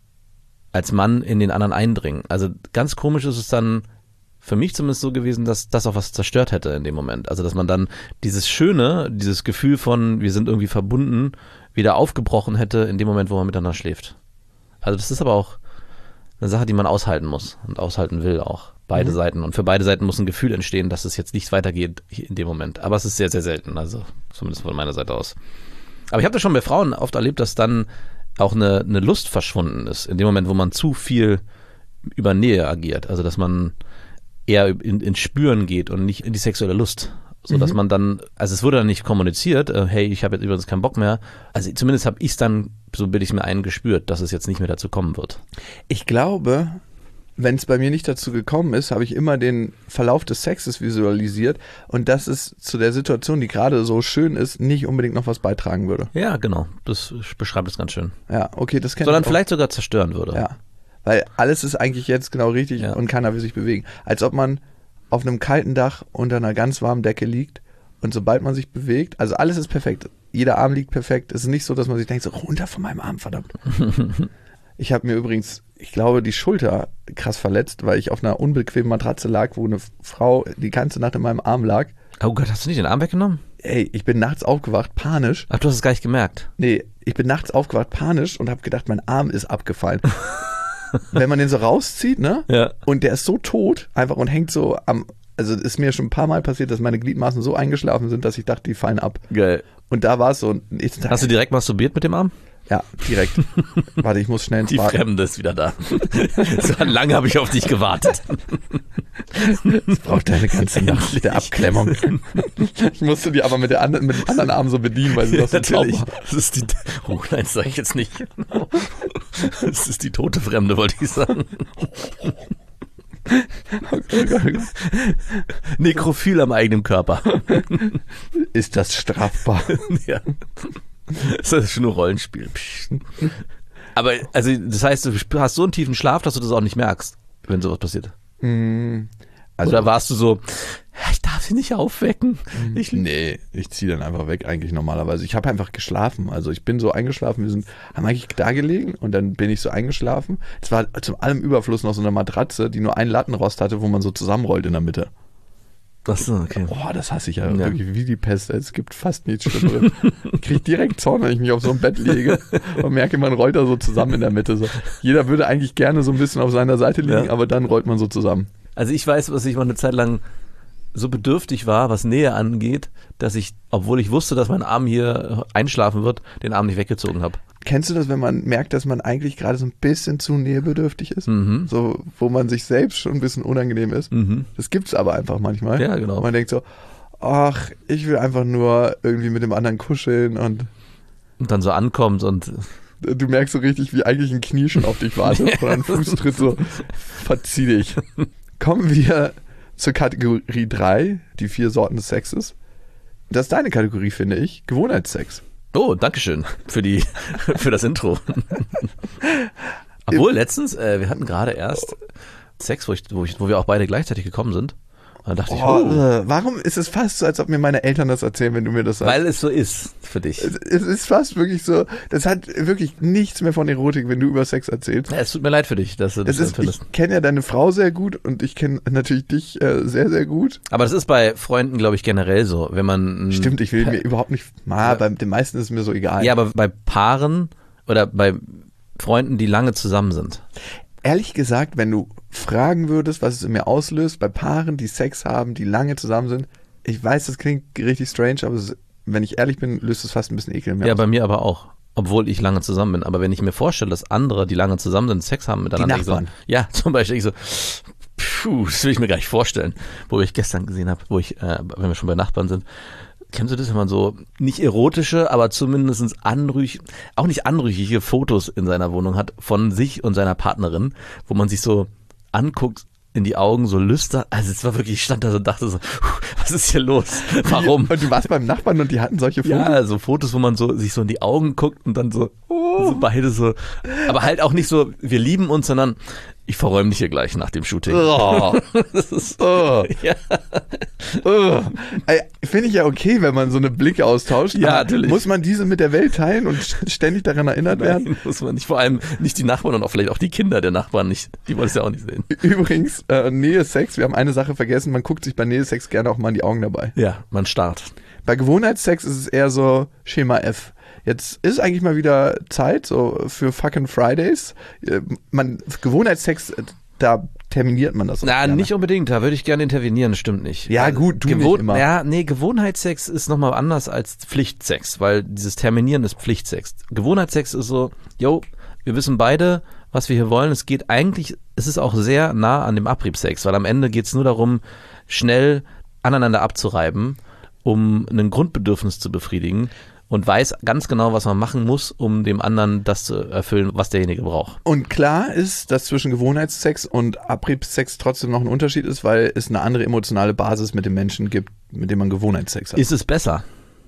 [SPEAKER 4] als Mann in den anderen eindringen. Also ganz komisch ist es dann für mich zumindest so gewesen, dass das auch was zerstört hätte in dem Moment. Also dass man dann dieses Schöne, dieses Gefühl von wir sind irgendwie verbunden, wieder aufgebrochen hätte in dem Moment, wo man miteinander schläft. Also das ist aber auch eine Sache, die man aushalten muss und aushalten will auch. Beide mhm. Seiten. Und für beide Seiten muss ein Gefühl entstehen, dass es jetzt nicht weitergeht in dem Moment. Aber es ist sehr, sehr selten. Also zumindest von meiner Seite aus. Aber ich habe das schon bei Frauen oft erlebt, dass dann auch eine, eine Lust verschwunden ist. In dem Moment, wo man zu viel über Nähe agiert. Also dass man eher in, ins Spüren geht und nicht in die sexuelle Lust. So dass mhm. man dann, also es wurde dann nicht kommuniziert, äh, hey, ich habe jetzt übrigens keinen Bock mehr. Also zumindest habe ich es dann, so bilde ich es mir ein, gespürt, dass es jetzt nicht mehr dazu kommen wird.
[SPEAKER 3] Ich glaube, wenn es bei mir nicht dazu gekommen ist, habe ich immer den Verlauf des Sexes visualisiert und dass es zu der Situation, die gerade so schön ist, nicht unbedingt noch was beitragen würde.
[SPEAKER 4] Ja, genau. Das beschreibt es ganz schön.
[SPEAKER 3] Ja, okay, das kennt
[SPEAKER 4] Sondern vielleicht sogar zerstören würde.
[SPEAKER 3] Ja, weil alles ist eigentlich jetzt genau richtig ja. und keiner will sich bewegen. Als ob man auf einem kalten Dach unter einer ganz warmen Decke liegt und sobald man sich bewegt, also alles ist perfekt. Jeder Arm liegt perfekt. Es ist nicht so, dass man sich denkt, so runter von meinem Arm, verdammt. Ich habe mir übrigens, ich glaube, die Schulter krass verletzt, weil ich auf einer unbequemen Matratze lag, wo eine Frau die ganze Nacht in meinem Arm lag.
[SPEAKER 4] Oh Gott, hast du nicht den Arm weggenommen?
[SPEAKER 3] Ey, ich bin nachts aufgewacht, panisch.
[SPEAKER 4] Ach, du hast es gar nicht gemerkt?
[SPEAKER 3] Nee, ich bin nachts aufgewacht, panisch und habe gedacht, mein Arm ist abgefallen. Wenn man den so rauszieht, ne?
[SPEAKER 4] Ja.
[SPEAKER 3] Und der ist so tot, einfach und hängt so am, also ist mir schon ein paar Mal passiert, dass meine Gliedmaßen so eingeschlafen sind, dass ich dachte, die fallen ab.
[SPEAKER 4] Geil.
[SPEAKER 3] Und da war es so. Ich,
[SPEAKER 4] Hast du direkt masturbiert mit dem Arm?
[SPEAKER 3] Ja, direkt. Warte, ich muss schnell ins
[SPEAKER 4] Die
[SPEAKER 3] Bad.
[SPEAKER 4] Fremde ist wieder da. So lange habe ich auf dich gewartet.
[SPEAKER 3] Das braucht eine ganze Nacht der Abklemmung. Ich musste die aber mit, der anderen, mit dem anderen Arm so bedienen, weil sie
[SPEAKER 4] ja,
[SPEAKER 3] das so
[SPEAKER 4] natürlich.
[SPEAKER 3] taub war.
[SPEAKER 4] Das ist die, oh nein, das sage ich jetzt nicht. Das ist die tote Fremde, wollte ich sagen. Nekrophil am eigenen Körper.
[SPEAKER 3] Ist das strafbar?
[SPEAKER 4] Ja. Das ist schon ein Rollenspiel. Aber, also, das heißt, du hast so einen tiefen Schlaf, dass du das auch nicht merkst, wenn sowas passiert.
[SPEAKER 3] Also,
[SPEAKER 4] Oder warst du so, ich darf sie nicht aufwecken? Ich,
[SPEAKER 3] nee, ich ziehe dann einfach weg eigentlich normalerweise. Ich habe einfach geschlafen. Also ich bin so eingeschlafen, wir sind, haben eigentlich da gelegen und dann bin ich so eingeschlafen. Es war zum allem Überfluss noch so eine Matratze, die nur einen Lattenrost hatte, wo man so zusammenrollt in der Mitte.
[SPEAKER 4] Achso, okay.
[SPEAKER 3] Boah, das hasse ich ja,
[SPEAKER 4] ja
[SPEAKER 3] wirklich wie die Pest. Es gibt fast nichts Schlimmeres. Ich kriege direkt Zorn, wenn ich mich auf so ein Bett lege und merke, man rollt da so zusammen in der Mitte. So. Jeder würde eigentlich gerne so ein bisschen auf seiner Seite liegen, ja. aber dann rollt man so zusammen.
[SPEAKER 4] Also ich weiß, was ich mal eine Zeit lang so bedürftig war, was Nähe angeht, dass ich, obwohl ich wusste, dass mein Arm hier einschlafen wird, den Arm nicht weggezogen habe.
[SPEAKER 3] Kennst du das, wenn man merkt, dass man eigentlich gerade so ein bisschen zu nähebedürftig ist?
[SPEAKER 4] Mhm.
[SPEAKER 3] So, wo man sich selbst schon ein bisschen unangenehm ist.
[SPEAKER 4] Mhm.
[SPEAKER 3] Das gibt's aber einfach manchmal.
[SPEAKER 4] Ja, genau.
[SPEAKER 3] Und man denkt so, ach, ich will einfach nur irgendwie mit dem anderen kuscheln und
[SPEAKER 4] und dann so ankommt und
[SPEAKER 3] du merkst so richtig, wie eigentlich ein Knie schon auf dich wartet und ein Fußtritt so, verzieh dich. Kommen wir zur Kategorie drei, die vier Sorten des Sexes. Das ist deine Kategorie, finde ich, Gewohnheitssex.
[SPEAKER 4] Oh, dankeschön für die für das Intro. Obwohl, letztens, äh, wir hatten gerade erst Sex, wo, ich, wo, ich, wo wir auch beide gleichzeitig gekommen sind. Da dachte ich,
[SPEAKER 3] Oh,
[SPEAKER 4] oh,
[SPEAKER 3] äh, warum ist es fast so, als ob mir meine Eltern das erzählen, wenn du mir das sagst?
[SPEAKER 4] weil es so ist für dich.
[SPEAKER 3] Es, es ist fast wirklich so, das hat wirklich nichts mehr von Erotik, wenn du über Sex erzählst.
[SPEAKER 4] Ja, es tut mir leid für dich, dass du das
[SPEAKER 3] Es ist,
[SPEAKER 4] empfindest.
[SPEAKER 3] ich kenne ja deine Frau sehr gut und ich kenne natürlich dich äh, sehr, sehr gut.
[SPEAKER 4] Aber das ist bei Freunden, glaube ich, generell so. Wenn man
[SPEAKER 3] Stimmt, ich will mir überhaupt nicht, ah, bei den meisten ist es mir so egal.
[SPEAKER 4] Ja, aber bei Paaren oder bei Freunden, die lange zusammen sind.
[SPEAKER 3] Ehrlich gesagt, wenn du fragen würdest, was es in mir auslöst, bei Paaren, die Sex haben, die lange zusammen sind, ich weiß, das klingt richtig strange, aber es, wenn ich ehrlich bin, löst es fast ein bisschen Ekel in mir
[SPEAKER 4] Ja,
[SPEAKER 3] aus.
[SPEAKER 4] bei mir aber auch. Obwohl ich lange zusammen bin. Aber wenn ich mir vorstelle, dass andere, die lange zusammen sind, Sex haben miteinander.
[SPEAKER 3] Die Nachbarn.
[SPEAKER 4] Ich so, ja, zum Beispiel. Ich so, puh, das will ich mir gar nicht vorstellen. Wo ich gestern gesehen habe, wo ich, äh, wenn wir schon bei Nachbarn sind, kennst du das, wenn man so nicht erotische, aber zumindest anrüchig, auch nicht anrüchige Fotos in seiner Wohnung hat von sich und seiner Partnerin, wo man sich so anguckt in die Augen, so lüstern. Also es war wirklich, ich stand da so und dachte so, was ist hier los? Warum?
[SPEAKER 3] Und du warst beim Nachbarn und die hatten solche Fotos?
[SPEAKER 4] Ja, so Fotos, wo man so sich so in die Augen guckt und dann so, so beide so, aber halt auch nicht so, wir lieben uns, sondern ich verräume dich hier gleich nach dem Shooting.
[SPEAKER 3] Oh.
[SPEAKER 4] Das ist,
[SPEAKER 3] Oh.
[SPEAKER 4] ja.
[SPEAKER 3] Oh. Finde ich ja okay, wenn man so eine Blicke austauscht.
[SPEAKER 4] Ja,
[SPEAKER 3] aber
[SPEAKER 4] natürlich.
[SPEAKER 3] Muss man diese mit der Welt teilen und ständig daran erinnert werden?
[SPEAKER 4] Nein, muss man nicht, vor allem nicht die Nachbarn und auch vielleicht auch die Kinder der Nachbarn nicht, die wollen es ja auch nicht sehen.
[SPEAKER 3] Übrigens, äh, Nähe-Sex, wir haben eine Sache vergessen, man guckt sich bei Nähe-Sex gerne auch mal in die Augen dabei.
[SPEAKER 4] Ja, man starrt.
[SPEAKER 3] Bei Gewohnheitssex ist es eher so Schema F. Jetzt ist eigentlich mal wieder Zeit so für fucking Fridays. Äh, Man, Gewohnheitssex, äh, da terminiert man das. auch
[SPEAKER 4] Na,
[SPEAKER 3] gerne.
[SPEAKER 4] nicht unbedingt, da würde ich gerne intervenieren, stimmt nicht.
[SPEAKER 3] Ja,
[SPEAKER 4] Weil
[SPEAKER 3] gut, du
[SPEAKER 4] Gewohn-
[SPEAKER 3] nicht immer.
[SPEAKER 4] Ja, nee, Gewohnheitssex ist nochmal anders als Pflichtsex, weil dieses Terminieren ist Pflichtsex. Gewohnheitssex ist so, yo, wir wissen beide, was wir hier wollen. Es geht eigentlich, es ist auch sehr nah an dem Abriebsex, weil am Ende geht es nur darum, schnell aneinander abzureiben, um ein Grundbedürfnis zu befriedigen und weiß ganz genau, was man machen muss, um dem anderen das zu erfüllen, was derjenige braucht.
[SPEAKER 3] Und klar ist, dass zwischen Gewohnheitssex und Abriebsex trotzdem noch ein Unterschied ist, weil es eine andere emotionale Basis mit dem Menschen gibt, mit dem man Gewohnheitssex hat.
[SPEAKER 4] Ist es besser?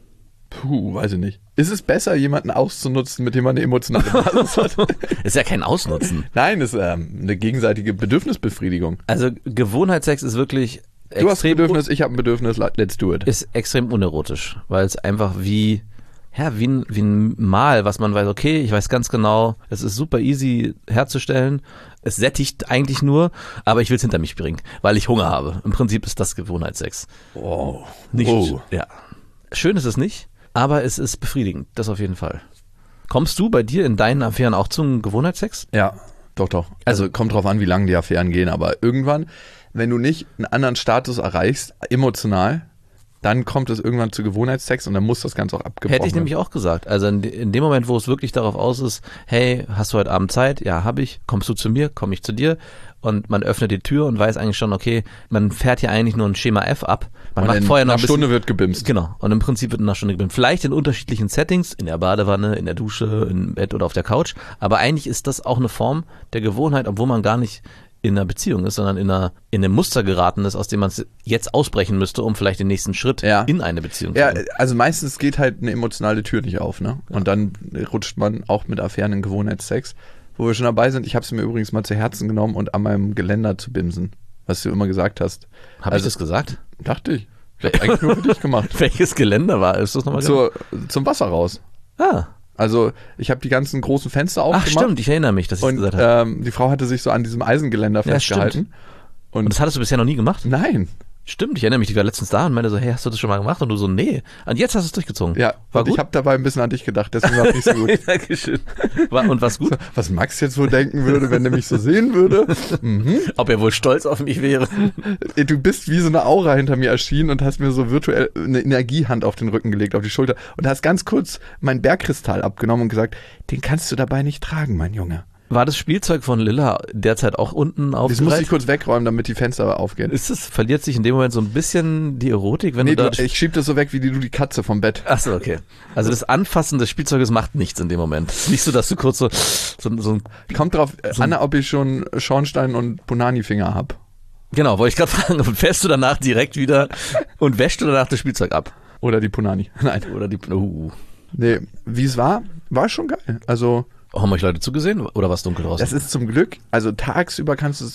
[SPEAKER 3] Puh, weiß ich nicht. Ist es besser, jemanden auszunutzen, mit dem man eine emotionale Basis hat?
[SPEAKER 4] Ist ja kein Ausnutzen.
[SPEAKER 3] Nein, ist ähm, eine gegenseitige Bedürfnisbefriedigung.
[SPEAKER 4] Also Gewohnheitssex ist wirklich
[SPEAKER 3] Du hast ein
[SPEAKER 4] extrem,
[SPEAKER 3] Bedürfnis, ich habe ein Bedürfnis, let's do it.
[SPEAKER 4] ist extrem unerotisch, weil es einfach wie, ja, wie ein, wie ein Mal, was man weiß, okay, ich weiß ganz genau, es ist super easy herzustellen, es sättigt eigentlich nur, aber ich will es hinter mich bringen, weil ich Hunger habe. Im Prinzip ist das Gewohnheitssex.
[SPEAKER 3] Wow.
[SPEAKER 4] Nicht,
[SPEAKER 3] Oh.
[SPEAKER 4] ja. Schön ist es nicht, aber es ist befriedigend, das auf jeden Fall. Kommst du bei dir in deinen Affären auch zum Gewohnheitssex?
[SPEAKER 3] Ja, doch, doch. Also kommt drauf an, wie lange die Affären gehen, aber irgendwann, wenn du nicht einen anderen Status erreichst, emotional, dann kommt es irgendwann zu Gewohnheitssex und dann muss das Ganze auch abgebrochen
[SPEAKER 4] Hätte ich
[SPEAKER 3] werden.
[SPEAKER 4] nämlich auch gesagt. Also in, in dem Moment, wo es wirklich darauf aus ist, hey, hast du heute Abend Zeit? Ja, habe ich. Kommst du zu mir? Komme ich zu dir? Und man öffnet die Tür und weiß eigentlich schon, okay, man fährt hier eigentlich nur ein Schema F ab. Man
[SPEAKER 3] Und
[SPEAKER 4] macht
[SPEAKER 3] in
[SPEAKER 4] vorher noch
[SPEAKER 3] einer
[SPEAKER 4] ein bisschen,
[SPEAKER 3] Stunde wird gebimst.
[SPEAKER 4] Genau. Und im Prinzip wird in einer Stunde gebimst. Vielleicht in unterschiedlichen Settings, in der Badewanne, in der Dusche, im Bett oder auf der Couch. Aber eigentlich ist das auch eine Form der Gewohnheit, obwohl man gar nicht in einer Beziehung ist, sondern in einer in einem Muster geraten ist, aus dem man jetzt ausbrechen müsste, um vielleicht den nächsten Schritt
[SPEAKER 3] Ja.
[SPEAKER 4] in eine Beziehung
[SPEAKER 3] Ja,
[SPEAKER 4] zu gehen.
[SPEAKER 3] also meistens geht halt eine emotionale Tür nicht auf, ne? Und dann rutscht man auch mit Affären in Gewohnheitssex. Wo wir schon dabei sind, ich habe es mir übrigens mal zu Herzen genommen und an meinem Geländer zu bimsen, was du immer gesagt hast.
[SPEAKER 4] Habe
[SPEAKER 3] also,
[SPEAKER 4] ich das gesagt?
[SPEAKER 3] Dachte ich. Ich habe eigentlich nur für dich gemacht.
[SPEAKER 4] Welches Geländer war? Ist das nochmal
[SPEAKER 3] Zur, zum Wasser raus.
[SPEAKER 4] Ah.
[SPEAKER 3] Also ich habe die ganzen großen Fenster aufgemacht.
[SPEAKER 4] Ach stimmt, ich erinnere mich, dass ich
[SPEAKER 3] Und
[SPEAKER 4] das gesagt habe.
[SPEAKER 3] ähm, die Frau hatte sich so an diesem Eisengeländer
[SPEAKER 4] Ja,
[SPEAKER 3] festgehalten.
[SPEAKER 4] Und das hattest du bisher noch nie gemacht?
[SPEAKER 3] Nein.
[SPEAKER 4] Stimmt, ich erinnere mich, die war letztens da und meinte so, hey, hast du das schon mal gemacht? Und du so, nee. Und jetzt hast du es durchgezogen.
[SPEAKER 3] Ja,
[SPEAKER 4] War
[SPEAKER 3] und
[SPEAKER 4] gut?
[SPEAKER 3] ich habe dabei ein bisschen an dich gedacht, deswegen war es nicht so gut.
[SPEAKER 4] Dankeschön. War, und war's gut?
[SPEAKER 3] Was Max jetzt wohl denken würde, wenn er mich so sehen würde. Mhm.
[SPEAKER 4] Ob er wohl stolz auf mich wäre?
[SPEAKER 3] Du bist wie so eine Aura hinter mir erschienen und hast mir so virtuell eine Energiehand auf den Rücken gelegt, auf die Schulter und hast ganz kurz meinen Bergkristall abgenommen und gesagt, den kannst du dabei nicht tragen, mein Junge.
[SPEAKER 4] War das Spielzeug von Lilla derzeit auch unten
[SPEAKER 3] Das muss ich
[SPEAKER 4] aufgereiht?
[SPEAKER 3] kurz wegräumen, damit die Fenster aufgehen.
[SPEAKER 4] Ist es, verliert sich in dem Moment so ein bisschen die Erotik, wenn
[SPEAKER 3] Nee,
[SPEAKER 4] du da...
[SPEAKER 3] du, ich schieb das so weg, wie die, du die Katze vom Bett.
[SPEAKER 4] Achso, okay. Also das Anfassen des Spielzeuges macht nichts in dem Moment. Es ist nicht so, dass du kurz so, so, so ein...
[SPEAKER 3] Kommt drauf an, ob ich schon Schornstein und Punani-Finger hab.
[SPEAKER 4] Genau, wollte ich gerade fragen, fährst du danach direkt wieder und wäschst du danach das Spielzeug ab?
[SPEAKER 3] Oder die Punani. Nein.
[SPEAKER 4] Oder die... Uh.
[SPEAKER 3] Nee, wie es war, war schon geil. Also,
[SPEAKER 4] Haben euch Leute zugesehen oder war es dunkel draußen?
[SPEAKER 3] das ist zum Glück, also tagsüber kannst du es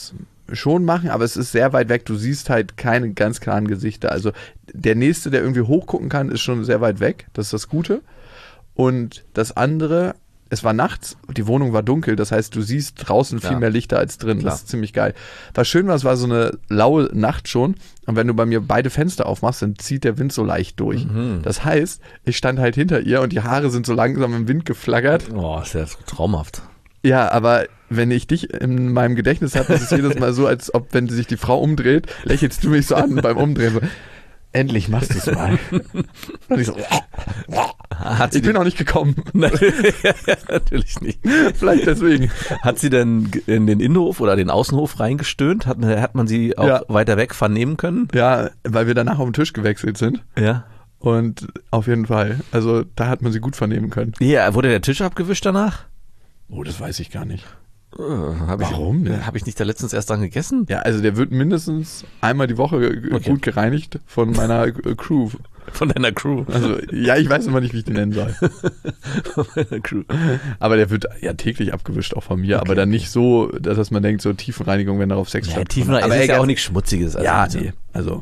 [SPEAKER 3] schon machen, aber es ist sehr weit weg. Du siehst halt keine ganz klaren Gesichter. Also der Nächste, der irgendwie hochgucken kann, ist schon sehr weit weg. Das ist das Gute. Und das andere, es war nachts, die Wohnung war dunkel. Das heißt, du siehst draußen viel
[SPEAKER 4] ja.
[SPEAKER 3] mehr Lichter als drin.
[SPEAKER 4] Klar.
[SPEAKER 3] Das ist ziemlich geil. Was schön war, es war so eine laue Nacht schon. Und wenn du bei mir beide Fenster aufmachst, dann zieht der Wind so leicht durch.
[SPEAKER 4] Mhm.
[SPEAKER 3] Das heißt, ich stand halt hinter ihr und die Haare sind so langsam im Wind geflackert.
[SPEAKER 4] Oh, ist ja traumhaft.
[SPEAKER 3] Ja, aber wenn ich dich in meinem Gedächtnis habe, ist es jedes Mal so, als ob, wenn sich die Frau umdreht, lächelst du mich so an beim Umdrehen. So, endlich machst du es mal. Und ich so,
[SPEAKER 4] Hat sie
[SPEAKER 3] ich bin
[SPEAKER 4] den,
[SPEAKER 3] auch nicht gekommen.
[SPEAKER 4] natürlich nicht.
[SPEAKER 3] Vielleicht deswegen.
[SPEAKER 4] Hat sie denn in den Innenhof oder den Außenhof reingestöhnt? Hat, hat man sie auch
[SPEAKER 3] Ja.
[SPEAKER 4] weiter weg vernehmen können?
[SPEAKER 3] Ja, weil wir danach auf den Tisch gewechselt sind.
[SPEAKER 4] Ja.
[SPEAKER 3] Und auf jeden Fall. Also da hat man sie gut vernehmen können.
[SPEAKER 4] Ja, wurde der Tisch abgewischt danach?
[SPEAKER 3] Oh, das weiß ich gar nicht.
[SPEAKER 4] Äh, hab
[SPEAKER 3] Warum
[SPEAKER 4] ich,
[SPEAKER 3] denn?
[SPEAKER 4] Habe ich nicht da letztens erst dran gegessen?
[SPEAKER 3] Ja, also der wird mindestens einmal die Woche g-
[SPEAKER 4] Okay.
[SPEAKER 3] gut gereinigt von meiner äh, Crew.
[SPEAKER 4] Von deiner Crew.
[SPEAKER 3] Also ja, ich weiß immer nicht, wie ich den nennen soll.
[SPEAKER 4] Von meiner Crew.
[SPEAKER 3] Aber der wird ja täglich abgewischt, auch von mir.
[SPEAKER 4] Okay.
[SPEAKER 3] Aber dann nicht so, dass dass man denkt, so Tiefenreinigung, wenn darauf Sex
[SPEAKER 4] Ja,
[SPEAKER 3] stattfindet.
[SPEAKER 4] Tiefenreinigung
[SPEAKER 3] Aber
[SPEAKER 4] ist
[SPEAKER 3] ey,
[SPEAKER 4] ja
[SPEAKER 3] ganz-
[SPEAKER 4] auch nichts Schmutziges. Also
[SPEAKER 3] Ja,
[SPEAKER 4] also.
[SPEAKER 3] nee. Also,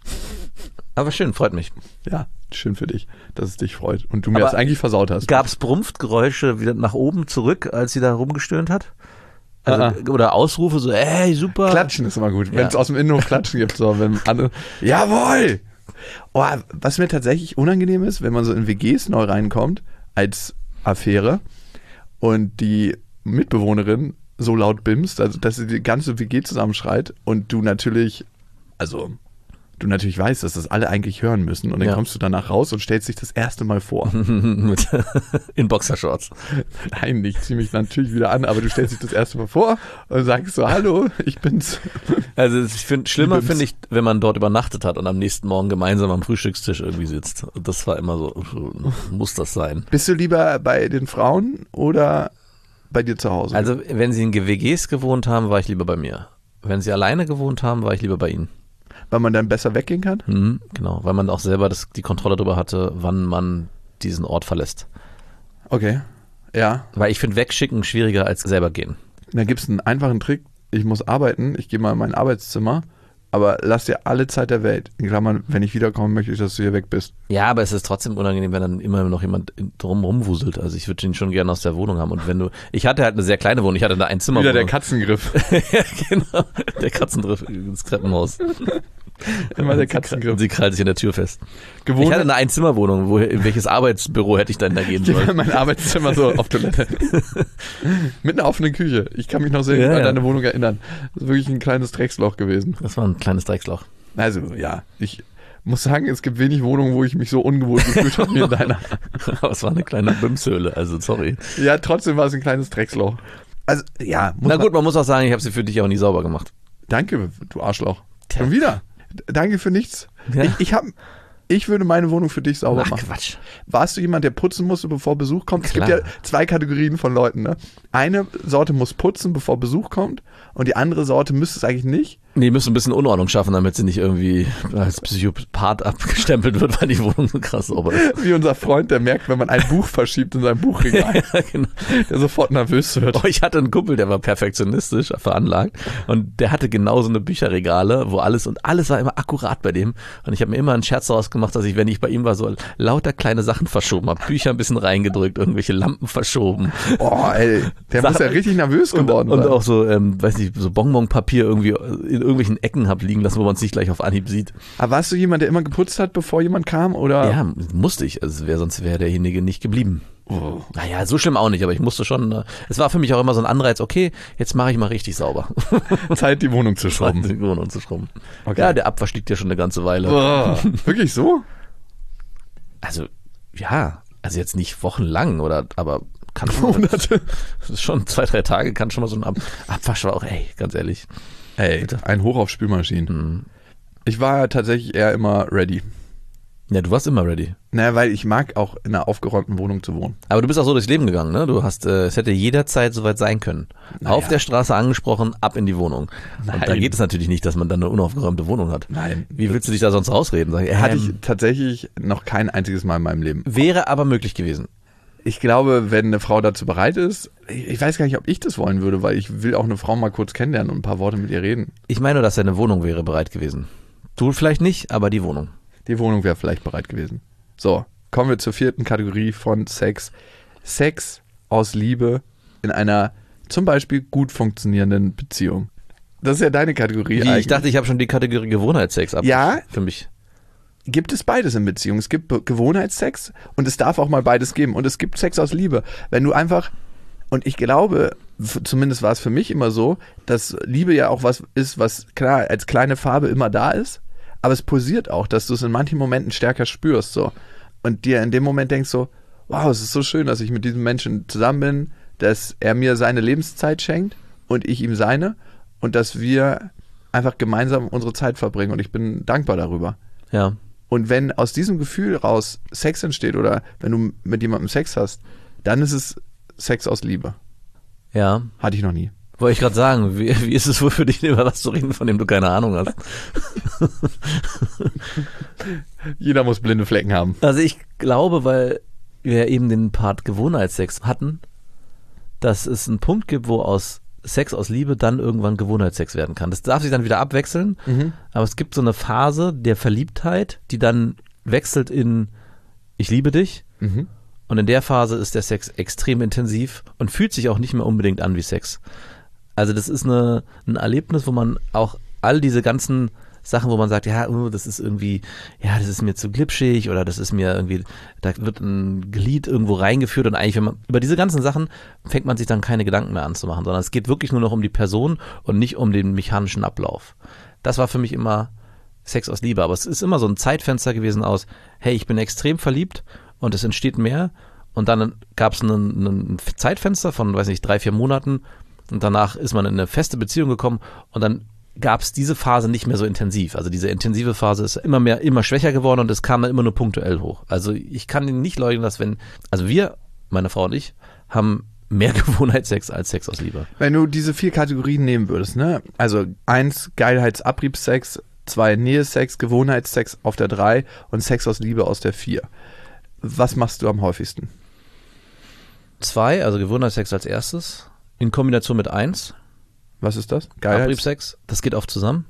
[SPEAKER 4] Aber schön, freut mich.
[SPEAKER 3] ja, schön für dich, dass es dich freut. Und du mir
[SPEAKER 4] Aber
[SPEAKER 3] das eigentlich versaut hast.
[SPEAKER 4] Gab es Prumpftgeräusche wieder nach oben zurück, als sie da rumgestöhnt hat? Also,
[SPEAKER 3] Ah,
[SPEAKER 4] oder Ausrufe so, ey, super.
[SPEAKER 3] Klatschen ist immer gut. Wenn es
[SPEAKER 4] Ja.
[SPEAKER 3] aus dem Innenhof Klatschen gibt, so, wenn andere, jawohl! Oh, was mir tatsächlich unangenehm ist, wenn man so in W Gs neu reinkommt, als Affäre, und die Mitbewohnerin so laut bimst, also dass sie die ganze W G zusammenschreit und du natürlich, also du natürlich weißt, dass das alle eigentlich hören müssen und dann
[SPEAKER 4] Ja.
[SPEAKER 3] kommst du danach raus und stellst dich das erste Mal vor.
[SPEAKER 4] Mit, in Boxershorts.
[SPEAKER 3] Nein, ich ziehe mich natürlich wieder an, aber du stellst dich das erste Mal vor und sagst so, hallo, ich bin's.
[SPEAKER 4] Also ich finde, schlimmer
[SPEAKER 3] Bims.
[SPEAKER 4] finde ich, wenn man dort übernachtet hat und am nächsten Morgen gemeinsam am Frühstückstisch irgendwie sitzt. Das war immer so, muss das sein.
[SPEAKER 3] Bist du lieber bei den Frauen oder bei dir zu Hause?
[SPEAKER 4] Also wenn sie in W Gs gewohnt haben, war ich lieber bei mir. Wenn sie alleine gewohnt haben, war ich lieber bei ihnen.
[SPEAKER 3] Weil man dann besser weggehen kann?
[SPEAKER 4] Mhm, genau, weil man auch selber das, die Kontrolle darüber hatte, wann man diesen Ort verlässt.
[SPEAKER 3] Okay, ja.
[SPEAKER 4] Weil ich finde wegschicken schwieriger als selber gehen.
[SPEAKER 3] Da gibt es einen einfachen Trick. Ich muss arbeiten, ich gehe mal in mein Arbeitszimmer, aber lass dir alle Zeit der Welt. In Klammern, wenn ich wiederkomme, möchte ich, dass du hier weg bist.
[SPEAKER 4] Ja, aber es ist trotzdem unangenehm, wenn dann immer noch jemand drum rumwuselt. Also ich würde ihn schon gerne aus der Wohnung haben. Und wenn du, ich hatte halt eine sehr kleine Wohnung, ich hatte eine Einzimmerwohnung.
[SPEAKER 3] Wieder der Katzengriff.
[SPEAKER 4] Ja, genau. Der Katzengriff ins Treppenhaus.
[SPEAKER 3] Immer der
[SPEAKER 4] Und
[SPEAKER 3] Katzengriff.
[SPEAKER 4] sie krallt sich in der Tür fest.
[SPEAKER 3] Gewohnt,
[SPEAKER 4] Ich hatte eine Einzimmerwohnung, wo, in welches Arbeitsbüro hätte ich dann da gehen
[SPEAKER 3] ich war in
[SPEAKER 4] sollen?
[SPEAKER 3] mein Arbeitszimmer so auf Toilette. Mit einer offenen Küche. Ich kann mich noch sehr
[SPEAKER 4] Ja,
[SPEAKER 3] gut an
[SPEAKER 4] ja.
[SPEAKER 3] deine Wohnung erinnern. Das ist wirklich ein kleines Drecksloch gewesen.
[SPEAKER 4] Das war ein kleines Drecksloch.
[SPEAKER 3] Also, ja, ich muss sagen, es gibt wenig Wohnungen, wo ich mich so ungewohnt gefühlt habe wie in deiner.
[SPEAKER 4] Aber es war eine kleine Bimshöhle, also sorry.
[SPEAKER 3] Ja, trotzdem war es ein kleines Drecksloch. Also, ja, muss
[SPEAKER 4] Na
[SPEAKER 3] man-
[SPEAKER 4] gut, man muss auch sagen, ich habe sie für dich auch nie sauber gemacht.
[SPEAKER 3] Danke, du Arschloch. Schon wieder. D- Danke für nichts.
[SPEAKER 4] Ja.
[SPEAKER 3] Ich, ich, hab, ich würde meine Wohnung für dich sauber
[SPEAKER 4] Ach,
[SPEAKER 3] machen.
[SPEAKER 4] Quatsch.
[SPEAKER 3] Warst du jemand, der putzen musste, bevor Besuch kommt? Es
[SPEAKER 4] Klar.
[SPEAKER 3] gibt ja zwei Kategorien von Leuten. Ne? Eine Sorte muss putzen, bevor Besuch kommt, und die andere Sorte müsste es eigentlich nicht.
[SPEAKER 4] Nee, die müssen ein bisschen Unordnung schaffen, damit sie nicht irgendwie als Psychopath abgestempelt wird, weil die Wohnung so krass sauber ist.
[SPEAKER 3] Wie unser Freund, der merkt, wenn man ein Buch verschiebt in seinem Buchregal,
[SPEAKER 4] Ja, genau.
[SPEAKER 3] der sofort nervös wird.
[SPEAKER 4] Oh, ich hatte einen Kumpel, der war perfektionistisch veranlagt und der hatte genau so eine Bücherregale, wo alles und alles war immer akkurat bei dem und ich habe mir immer einen Scherz daraus gemacht, dass ich, wenn ich bei ihm war, so lauter kleine Sachen verschoben habe, Bücher ein bisschen reingedrückt, irgendwelche Lampen verschoben
[SPEAKER 3] Oh, ey, der muss ja richtig nervös
[SPEAKER 4] und,
[SPEAKER 3] geworden
[SPEAKER 4] und
[SPEAKER 3] sein.
[SPEAKER 4] auch so, ähm, weiß nicht, so Bonbonpapier irgendwie in irgendwelchen Ecken hab liegen lassen, wo man es nicht gleich auf Anhieb sieht.
[SPEAKER 3] Aber warst du jemand, der immer geputzt hat, bevor jemand kam? Oder?
[SPEAKER 4] Ja, musste ich, also wär, sonst wäre derjenige nicht geblieben.
[SPEAKER 3] Oh.
[SPEAKER 4] Naja, so schlimm auch nicht, aber ich musste schon, äh, es war für mich auch immer so ein Anreiz, okay, jetzt mache ich mal richtig sauber.
[SPEAKER 3] Zeit, die Wohnung zu schrubben.
[SPEAKER 4] Die Wohnung zu schrubben.
[SPEAKER 3] Okay.
[SPEAKER 4] Ja, der Abwasch liegt ja schon eine ganze Weile.
[SPEAKER 3] Oh. Wirklich so?
[SPEAKER 4] Also, ja, also jetzt nicht wochenlang, oder, aber kann schon,
[SPEAKER 3] Monate.
[SPEAKER 4] das ist schon zwei, drei Tage, kann schon mal so ein Ab Abwasch war auch, ey, ganz ehrlich.
[SPEAKER 3] Ey, ein Hoch auf Spülmaschinen.
[SPEAKER 4] Hm.
[SPEAKER 3] Ich war ja tatsächlich eher immer ready.
[SPEAKER 4] Ja, du warst immer ready.
[SPEAKER 3] Naja, weil ich mag auch in einer aufgeräumten Wohnung zu wohnen.
[SPEAKER 4] Aber du bist auch so durchs Leben gegangen, ne? Du hast, äh, es hätte jederzeit soweit sein können.
[SPEAKER 3] Naja.
[SPEAKER 4] Auf der Straße angesprochen, ab in die Wohnung.
[SPEAKER 3] Nein.
[SPEAKER 4] Und da geht es natürlich nicht, dass man dann eine unaufgeräumte Wohnung hat.
[SPEAKER 3] Nein.
[SPEAKER 4] Wie willst du dich da sonst rausreden? Sag, ähm,
[SPEAKER 3] Hatte ich tatsächlich noch kein einziges Mal in meinem Leben.
[SPEAKER 4] wäre aber möglich gewesen.
[SPEAKER 3] Ich glaube, wenn eine Frau dazu bereit ist, ich weiß gar nicht, ob ich das wollen würde, weil ich will auch eine Frau mal kurz kennenlernen und ein paar Worte mit ihr reden.
[SPEAKER 4] Ich meine, dass deine Wohnung wäre bereit gewesen. Du vielleicht nicht, aber die Wohnung.
[SPEAKER 3] Die Wohnung wäre vielleicht bereit gewesen. So, kommen wir zur vierten Kategorie von Sex. Sex aus Liebe in einer zum Beispiel gut funktionierenden Beziehung. Das ist ja deine Kategorie
[SPEAKER 4] Wie,
[SPEAKER 3] eigentlich.
[SPEAKER 4] ich dachte, ich habe schon die Kategorie Gewohnheitssex ab.
[SPEAKER 3] Ja.
[SPEAKER 4] Für mich.
[SPEAKER 3] Gibt es beides in Beziehungen. Es gibt Be- Gewohnheitssex und es darf auch mal beides geben. Und es gibt Sex aus Liebe. Wenn du einfach, und ich glaube, f- zumindest war es für mich immer so, dass Liebe ja auch was ist, was klar als kleine Farbe immer da ist, aber es pulsiert auch, dass du es in manchen Momenten stärker spürst. So. Und dir in dem Moment denkst so, wow, es ist so schön, dass ich mit diesem Menschen zusammen bin, dass er mir seine Lebenszeit schenkt und ich ihm seine und dass wir einfach gemeinsam unsere Zeit verbringen. Und ich bin dankbar darüber.
[SPEAKER 4] Ja.
[SPEAKER 3] Und wenn aus diesem Gefühl raus Sex entsteht oder wenn du mit jemandem Sex hast, dann ist es Sex aus Liebe.
[SPEAKER 4] Ja.
[SPEAKER 3] Hatte ich noch nie.
[SPEAKER 4] Wollte ich gerade sagen, wie, wie ist es wohl für dich, über was zu reden, von dem du keine Ahnung hast?
[SPEAKER 3] Jeder muss blinde Flecken haben.
[SPEAKER 4] Also ich glaube, weil wir eben den Part Gewohnheitssex hatten, dass es einen Punkt gibt, wo aus Sex aus Liebe dann irgendwann Gewohnheitssex werden kann. Das darf sich dann wieder abwechseln,
[SPEAKER 3] Mhm.
[SPEAKER 4] aber es gibt so eine Phase der Verliebtheit, die dann wechselt in ich liebe dich
[SPEAKER 3] Mhm.
[SPEAKER 4] und in der Phase ist der Sex extrem intensiv und fühlt sich auch nicht mehr unbedingt an wie Sex. Also das ist eine, ein Erlebnis, wo man auch all diese ganzen Sachen, wo man sagt, ja, oh, das ist irgendwie, ja, das ist mir zu glitschig oder das ist mir irgendwie, da wird ein Glied irgendwo reingeführt und eigentlich, wenn man, über diese ganzen Sachen fängt man sich dann keine Gedanken mehr an zu machen, sondern es geht wirklich nur noch um die Person und nicht um den mechanischen Ablauf. Das war für mich immer Sex aus Liebe, aber es ist immer so ein Zeitfenster gewesen aus, hey, ich bin extrem verliebt und es entsteht mehr und dann gab es ein, ein Zeitfenster von, weiß nicht, drei, vier Monaten und danach ist man in eine feste Beziehung gekommen und dann gab es diese Phase nicht mehr so intensiv. Also diese intensive Phase ist immer mehr, immer schwächer geworden und es kam dann immer nur punktuell hoch. Also ich kann nicht leugnen, dass wenn, also wir, meine Frau und ich, haben mehr Gewohnheitssex als Sex aus Liebe.
[SPEAKER 3] Wenn du diese vier Kategorien nehmen würdest, ne? Also eins, Geilheitsabriebssex, zwei, Nähesex, Gewohnheitssex auf der drei und Sex aus Liebe aus der vier. Was machst du am häufigsten?
[SPEAKER 4] Zwei, also Gewohnheitssex als erstes, in Kombination mit eins.
[SPEAKER 3] Was ist das? Geilheits-
[SPEAKER 4] Abriebsex, das geht oft zusammen.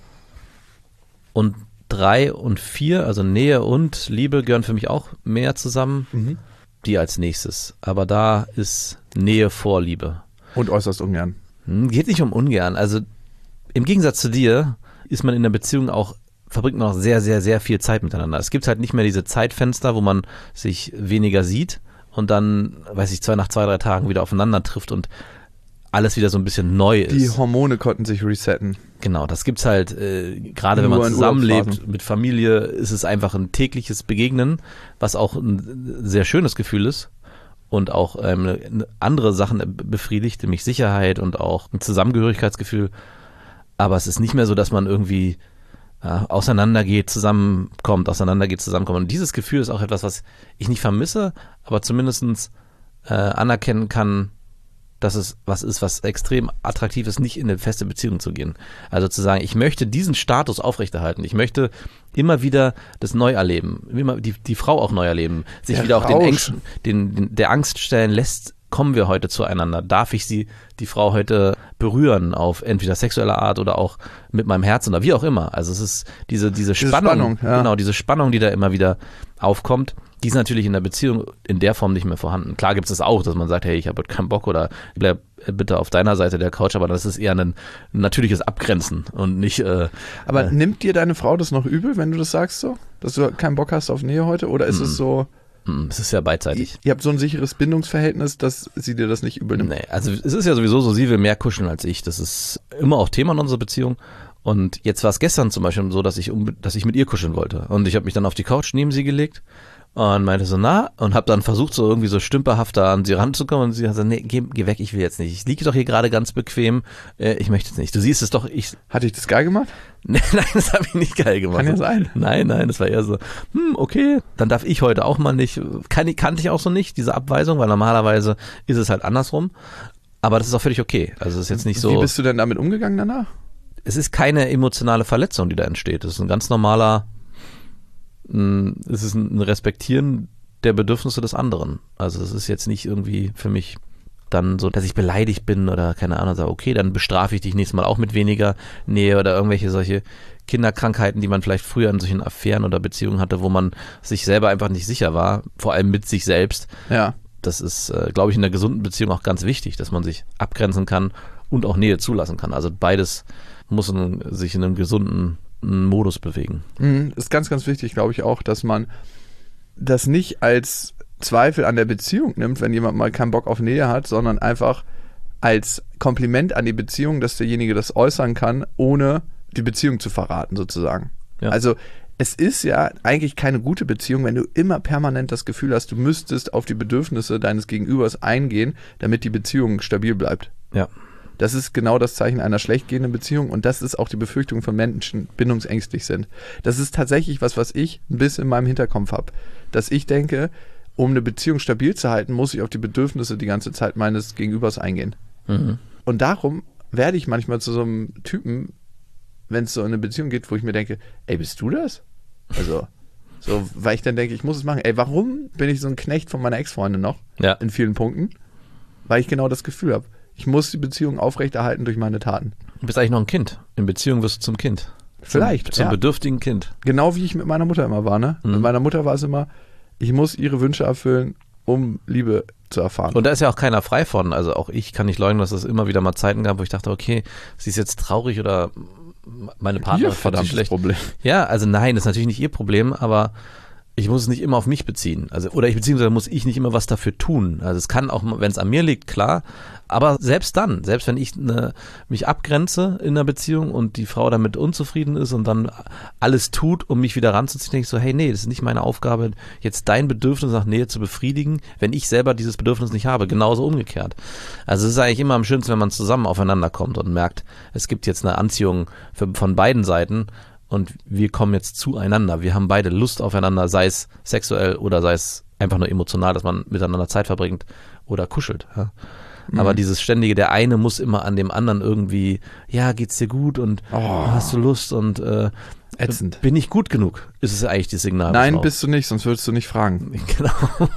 [SPEAKER 4] Und drei und vier, also Nähe und Liebe, gehören für mich auch mehr zusammen.
[SPEAKER 3] Mhm.
[SPEAKER 4] Die als nächstes. Aber da ist Nähe vor Liebe.
[SPEAKER 3] Und äußerst ungern.
[SPEAKER 4] Hm, Geht nicht um ungern. Also im Gegensatz zu dir ist man in der Beziehung auch, verbringt man auch sehr, sehr, sehr viel Zeit miteinander. Es gibt halt nicht mehr diese Zeitfenster, wo man sich weniger sieht und dann, weiß ich, zwei nach zwei, drei Tagen wieder aufeinander trifft und alles wieder so ein bisschen neu ist.
[SPEAKER 3] Die Hormone konnten sich resetten.
[SPEAKER 4] Genau, das gibt's halt, äh, gerade wenn
[SPEAKER 3] Nur
[SPEAKER 4] man
[SPEAKER 3] in
[SPEAKER 4] zusammenlebt
[SPEAKER 3] Urlaubsphasen.
[SPEAKER 4] mit Familie, ist es einfach ein tägliches Begegnen, was auch ein sehr schönes Gefühl ist und auch ähm, eine andere Sachen befriedigt, nämlich Sicherheit und auch ein Zusammengehörigkeitsgefühl. Aber es ist nicht mehr so, dass man irgendwie ja, auseinandergeht, zusammenkommt, auseinandergeht, zusammenkommt. Und dieses Gefühl ist auch etwas, was ich nicht vermisse, aber zumindest äh, anerkennen kann, dass es was ist, was extrem attraktiv ist, nicht in eine feste Beziehung zu gehen. Also zu sagen, ich möchte diesen Status aufrechterhalten. Ich möchte immer wieder das neu erleben, immer die, die Frau auch neu erleben, sich
[SPEAKER 3] Der
[SPEAKER 4] wieder auch den
[SPEAKER 3] Rausch.
[SPEAKER 4] Ängsten, den, den, der Angst stellen lässt, kommen wir heute zueinander? Darf ich sie, die Frau heute berühren auf entweder sexuelle Art oder auch mit meinem Herzen oder wie auch immer? Also es ist diese, diese Spannung,
[SPEAKER 3] Spannung, ja.
[SPEAKER 4] genau, diese Spannung, die da immer wieder aufkommt, die ist natürlich in der Beziehung in der Form nicht mehr vorhanden. Klar gibt es das auch, dass man sagt, hey, ich habe heute keinen Bock oder bleib bitte auf deiner Seite der Couch, aber das ist eher ein natürliches Abgrenzen und nicht äh,
[SPEAKER 3] Aber
[SPEAKER 4] äh,
[SPEAKER 3] nimmt dir deine Frau das noch übel, wenn du das sagst so? Dass du keinen Bock hast auf Nähe heute? Oder ist es so,
[SPEAKER 4] mh, es ist ja beidseitig.
[SPEAKER 3] ihr habt so ein sicheres Bindungsverhältnis, dass sie dir das nicht übel nimmt?
[SPEAKER 4] Nee, also es ist ja sowieso so, sie will mehr kuscheln als ich. Das ist immer auch Thema in unserer Beziehung. Und jetzt war es gestern zum Beispiel so, dass ich, um, dass ich mit ihr kuscheln wollte. Und ich habe mich dann auf die Couch neben sie gelegt und meinte so, na, und habe dann versucht, so irgendwie so stümperhaft da an sie ranzukommen. Und sie hat gesagt, nee, geh, geh weg, ich will jetzt nicht. Ich liege doch hier gerade ganz bequem. Äh, ich möchte jetzt nicht. Du siehst es doch, ich...
[SPEAKER 3] Hatte ich das geil gemacht?
[SPEAKER 4] Nee, nein, das habe ich nicht geil gemacht.
[SPEAKER 3] Kann ja sein.
[SPEAKER 4] Nein, nein, das war eher so, hm, okay, dann darf ich heute auch mal nicht. Kann, kannte ich auch so nicht, diese Abweisung, weil normalerweise ist es halt andersrum. Aber das ist auch völlig okay. Also es ist jetzt nicht so...
[SPEAKER 3] Wie bist du denn damit umgegangen danach?
[SPEAKER 4] Es ist keine emotionale Verletzung, die da entsteht. Es ist ein ganz normaler, mh, es ist ein Respektieren der Bedürfnisse des anderen. Also es ist jetzt nicht irgendwie für mich dann so, dass ich beleidigt bin oder keine Ahnung, sage, okay, dann bestrafe ich dich nächstes Mal auch mit weniger Nähe oder irgendwelche solche Kinderkrankheiten, die man vielleicht früher in solchen Affären oder Beziehungen hatte, wo man sich selber einfach nicht sicher war, vor allem mit sich selbst.
[SPEAKER 3] Ja.
[SPEAKER 4] Das ist, äh, glaube ich, in einer gesunden Beziehung auch ganz wichtig, dass man sich abgrenzen kann und auch Nähe zulassen kann. Also beides muss in, sich in einem gesunden Modus bewegen.
[SPEAKER 3] Mhm, ist ganz, ganz wichtig, glaube ich auch, dass man das nicht als Zweifel an der Beziehung nimmt, wenn jemand mal keinen Bock auf Nähe hat, sondern einfach als Kompliment an die Beziehung, dass derjenige das äußern kann, ohne die Beziehung zu verraten, sozusagen. Ja. Also es ist ja eigentlich keine gute Beziehung, wenn du immer permanent das Gefühl hast, du müsstest auf die Bedürfnisse deines Gegenübers eingehen, damit die Beziehung stabil bleibt.
[SPEAKER 4] Ja.
[SPEAKER 3] Das ist genau das Zeichen einer schlecht gehenden Beziehung und das ist auch die Befürchtung von Menschen, die bindungsängstlich sind. Das ist tatsächlich was, was ich ein bisschen in meinem Hinterkopf habe. Dass ich denke, um eine Beziehung stabil zu halten, muss ich auf die Bedürfnisse die ganze Zeit meines Gegenübers eingehen. Mhm. Und darum werde ich manchmal zu so einem Typen, wenn es so in eine Beziehung geht, wo ich mir denke, ey, bist du das? Also, so, weil ich dann denke, ich muss es machen. Ey, warum bin ich so ein Knecht von meiner Ex-Freundin noch?
[SPEAKER 4] Ja.
[SPEAKER 3] In vielen Punkten. Weil ich genau das Gefühl habe. Ich muss die Beziehung aufrechterhalten durch meine Taten.
[SPEAKER 4] Du bist eigentlich noch ein Kind. In Beziehung wirst du zum Kind.
[SPEAKER 3] Vielleicht.
[SPEAKER 4] Zum, zum
[SPEAKER 3] ja.
[SPEAKER 4] bedürftigen Kind.
[SPEAKER 3] Genau wie ich mit meiner Mutter immer war, ne? Mhm. Mit meiner Mutter war es immer, ich muss ihre Wünsche erfüllen, um Liebe zu erfahren.
[SPEAKER 4] Und da ist ja auch keiner frei von. Also auch ich kann nicht leugnen, dass es immer wieder mal Zeiten gab, wo ich dachte, okay, sie ist jetzt traurig oder meine Partnerin
[SPEAKER 3] ihr verdammtes
[SPEAKER 4] schlecht.
[SPEAKER 3] Problem.
[SPEAKER 4] Ja, also nein, das ist natürlich nicht ihr Problem, aber ich muss es nicht immer auf mich beziehen. Also, oder ich beziehungsweise muss ich nicht immer was dafür tun. Also es kann auch, wenn es an mir liegt, klar. Aber selbst dann, selbst wenn ich ne, mich abgrenze in einer Beziehung und die Frau damit unzufrieden ist und dann alles tut, um mich wieder ranzuziehen, denke ich so, hey, nee, das ist nicht meine Aufgabe, jetzt dein Bedürfnis nach Nähe zu befriedigen, wenn ich selber dieses Bedürfnis nicht habe. Genauso umgekehrt. Also es ist eigentlich immer am schönsten, wenn man zusammen aufeinander kommt und merkt, es gibt jetzt eine Anziehung für, von beiden Seiten. Und wir kommen jetzt zueinander. Wir haben beide Lust aufeinander, sei es sexuell oder sei es einfach nur emotional, dass man miteinander Zeit verbringt oder kuschelt. Ja. Mhm. Aber dieses ständige, der eine muss immer an dem anderen irgendwie, ja, geht's dir gut und
[SPEAKER 3] oh.
[SPEAKER 4] hast du Lust und äh,
[SPEAKER 3] ätzend.
[SPEAKER 4] Bin ich gut genug, ist es eigentlich das Signal.
[SPEAKER 3] Nein, bist du nicht, sonst würdest du nicht fragen.
[SPEAKER 4] Genau.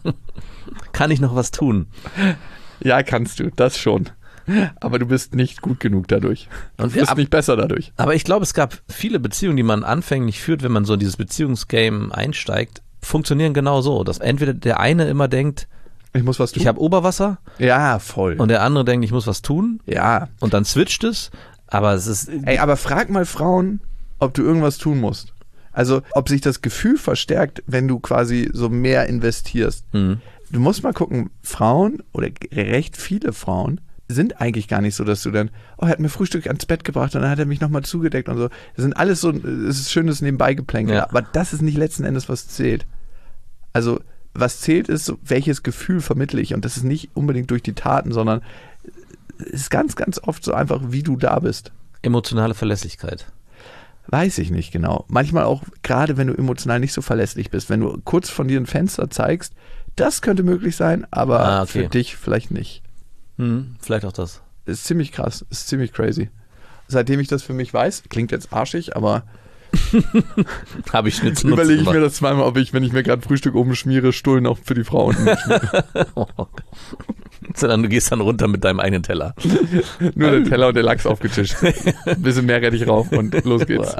[SPEAKER 4] Kann ich noch was tun?
[SPEAKER 3] Ja, kannst du, das schon. Aber du bist nicht gut genug dadurch. Du
[SPEAKER 4] und
[SPEAKER 3] bist
[SPEAKER 4] ab,
[SPEAKER 3] nicht besser dadurch.
[SPEAKER 4] Aber ich glaube, es gab viele Beziehungen, die man anfänglich führt, wenn man so in dieses Beziehungsgame einsteigt, funktionieren genau so, dass entweder der eine immer denkt,
[SPEAKER 3] ich muss was tun.
[SPEAKER 4] Ich habe Oberwasser.
[SPEAKER 3] Ja, voll.
[SPEAKER 4] Und der andere denkt, ich muss was tun.
[SPEAKER 3] Ja.
[SPEAKER 4] Und dann switcht es. Aber es ist.
[SPEAKER 3] Ey, aber frag mal Frauen, ob du irgendwas tun musst. Also, ob sich das Gefühl verstärkt, wenn du quasi so mehr investierst. Mhm. Du musst mal gucken, Frauen oder recht viele Frauen sind eigentlich gar nicht so, dass du dann, oh, er hat mir Frühstück ans Bett gebracht und dann hat er mich nochmal zugedeckt und so. Das sind alles so, es ist schönes Nebenbeigeplänkel. Ja. Aber das ist nicht letzten Endes, was zählt. Also, was zählt ist, welches Gefühl vermittle ich und das ist nicht unbedingt durch die Taten, sondern es ist ganz, ganz oft so einfach, wie du da bist.
[SPEAKER 4] Emotionale Verlässlichkeit.
[SPEAKER 3] Weiß ich nicht genau. Manchmal auch, gerade wenn du emotional nicht so verlässlich bist, wenn du kurz von dir ein Fenster zeigst, das könnte möglich sein, aber ah, okay. für dich vielleicht nicht.
[SPEAKER 4] Hm, vielleicht auch das.
[SPEAKER 3] Ist ziemlich krass, ist ziemlich crazy. Seitdem ich das für mich weiß, klingt jetzt arschig, aber
[SPEAKER 4] habe ich Schnitz
[SPEAKER 3] überlege ich mir das zweimal, ob ich, wenn ich mir gerade Frühstück oben schmiere, Stuhl noch für die Frau unten schmiere.
[SPEAKER 4] Sondern du gehst dann runter mit deinem eigenen Teller.
[SPEAKER 3] Nur der Teller und der Lachs aufgetischt. Ein bisschen Meerrettich rauf und los geht's.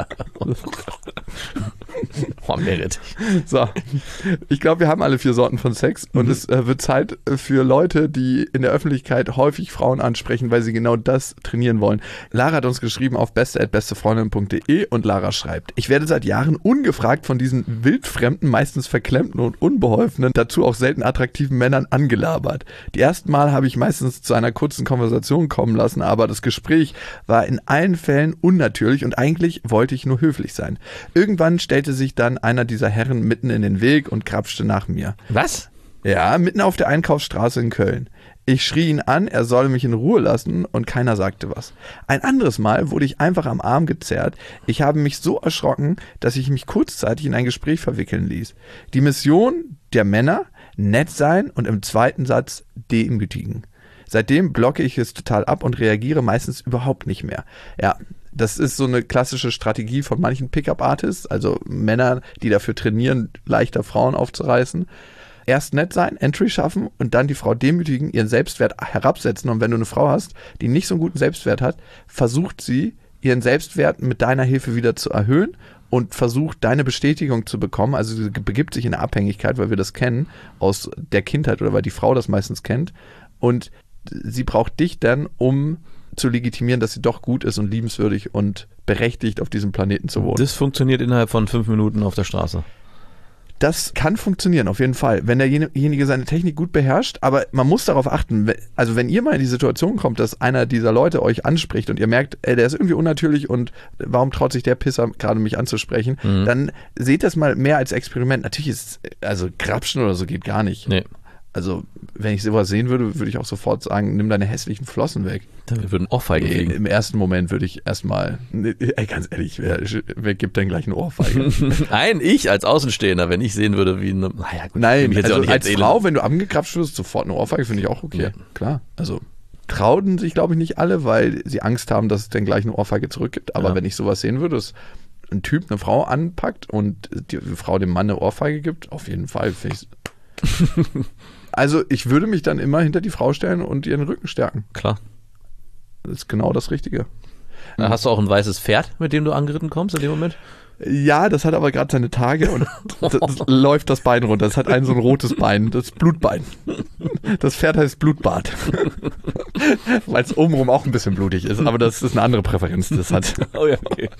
[SPEAKER 4] Oh, Meerrettich.
[SPEAKER 3] So, ich glaube, wir haben alle vier Sorten von Sex und mhm. es äh, wird Zeit für Leute, die in der Öffentlichkeit häufig Frauen ansprechen, weil sie genau das trainieren wollen. Lara hat uns geschrieben auf beste at bestefreundin punkt de und Lara schreibt, ich werde seit Jahren ungefragt von diesen wildfremden, meistens verklemmten und unbeholfenen, dazu auch selten attraktiven Männern angelabert. Die ersten Mal habe ich meistens zu einer kurzen Konversation kommen lassen, aber das Gespräch war in allen Fällen unnatürlich und eigentlich wollte ich nur höflich sein. Irgendwann stellte sich dann einer dieser Herren mitten in den Weg und krapschte nach mir.
[SPEAKER 4] Was?
[SPEAKER 3] Ja, mitten auf der Einkaufsstraße in Köln. Ich schrie ihn an, er solle mich in Ruhe lassen und keiner sagte was. Ein anderes Mal wurde ich einfach am Arm gezerrt. Ich habe mich so erschrocken, dass ich mich kurzzeitig in ein Gespräch verwickeln ließ. Die Mission der Männer, nett sein und im zweiten Satz demütigen. Seitdem blocke ich es total ab und reagiere meistens überhaupt nicht mehr. Ja, Das ist so eine klassische Strategie von manchen Pickup-Artists, also Männer, die dafür trainieren, leichter Frauen aufzureißen. Erst nett sein, Entry schaffen und dann die Frau demütigen, ihren Selbstwert herabsetzen. Und wenn du eine Frau hast, die nicht so einen guten Selbstwert hat, versucht sie, ihren Selbstwert mit deiner Hilfe wieder zu erhöhen und versucht, deine Bestätigung zu bekommen. Also sie begibt sich in eine Abhängigkeit, weil wir das kennen aus der Kindheit oder weil die Frau das meistens kennt. Und sie braucht dich dann, um zu legitimieren, dass sie doch gut ist und liebenswürdig und berechtigt, auf diesem Planeten zu wohnen.
[SPEAKER 4] Das funktioniert innerhalb von fünf Minuten auf der Straße.
[SPEAKER 3] Das kann funktionieren, auf jeden Fall, wenn derjenige seine Technik gut beherrscht, aber man muss darauf achten, also wenn ihr mal in die Situation kommt, dass einer dieser Leute euch anspricht und ihr merkt, ey, der ist irgendwie unnatürlich und warum traut sich der Pisser gerade mich anzusprechen, mhm. dann seht das mal mehr als Experiment. Natürlich ist, also Grapschen oder so geht gar nicht. Nee. Also, wenn ich sowas sehen würde, würde ich auch sofort sagen, nimm deine hässlichen Flossen weg.
[SPEAKER 4] Dann würden Ohrfeigen kriegen.
[SPEAKER 3] Im ersten Moment würde ich erstmal, ey, ganz ehrlich, wer, wer gibt denn gleich eine Ohrfeige?
[SPEAKER 4] Nein, ich als Außenstehender, wenn ich sehen würde, wie eine, naja, gut.
[SPEAKER 3] Nein, also als erzählen. Frau, wenn du angekrapscht wirst, sofort eine Ohrfeige, finde ich auch okay. Ja. Klar, also trauten sich, glaube ich, nicht alle, weil sie Angst haben, dass es dann gleich eine Ohrfeige zurückgibt. Aber ja. wenn ich sowas sehen würde, dass ein Typ eine Frau anpackt und die Frau dem Mann eine Ohrfeige gibt, auf jeden Fall, finde ich. Also ich würde mich dann immer hinter die Frau stellen und ihren Rücken stärken.
[SPEAKER 4] Klar.
[SPEAKER 3] Das ist genau das Richtige.
[SPEAKER 4] Hast du auch ein weißes Pferd, mit dem du angeritten kommst in dem Moment?
[SPEAKER 3] Ja, das hat aber gerade seine Tage und das, das läuft das Bein runter. Das hat ein so ein rotes Bein, das Blutbein. Das Pferd heißt Blutbad. Weil es obenrum auch ein bisschen blutig ist, aber das ist eine andere Präferenz, das hat.
[SPEAKER 4] Oh ja, okay.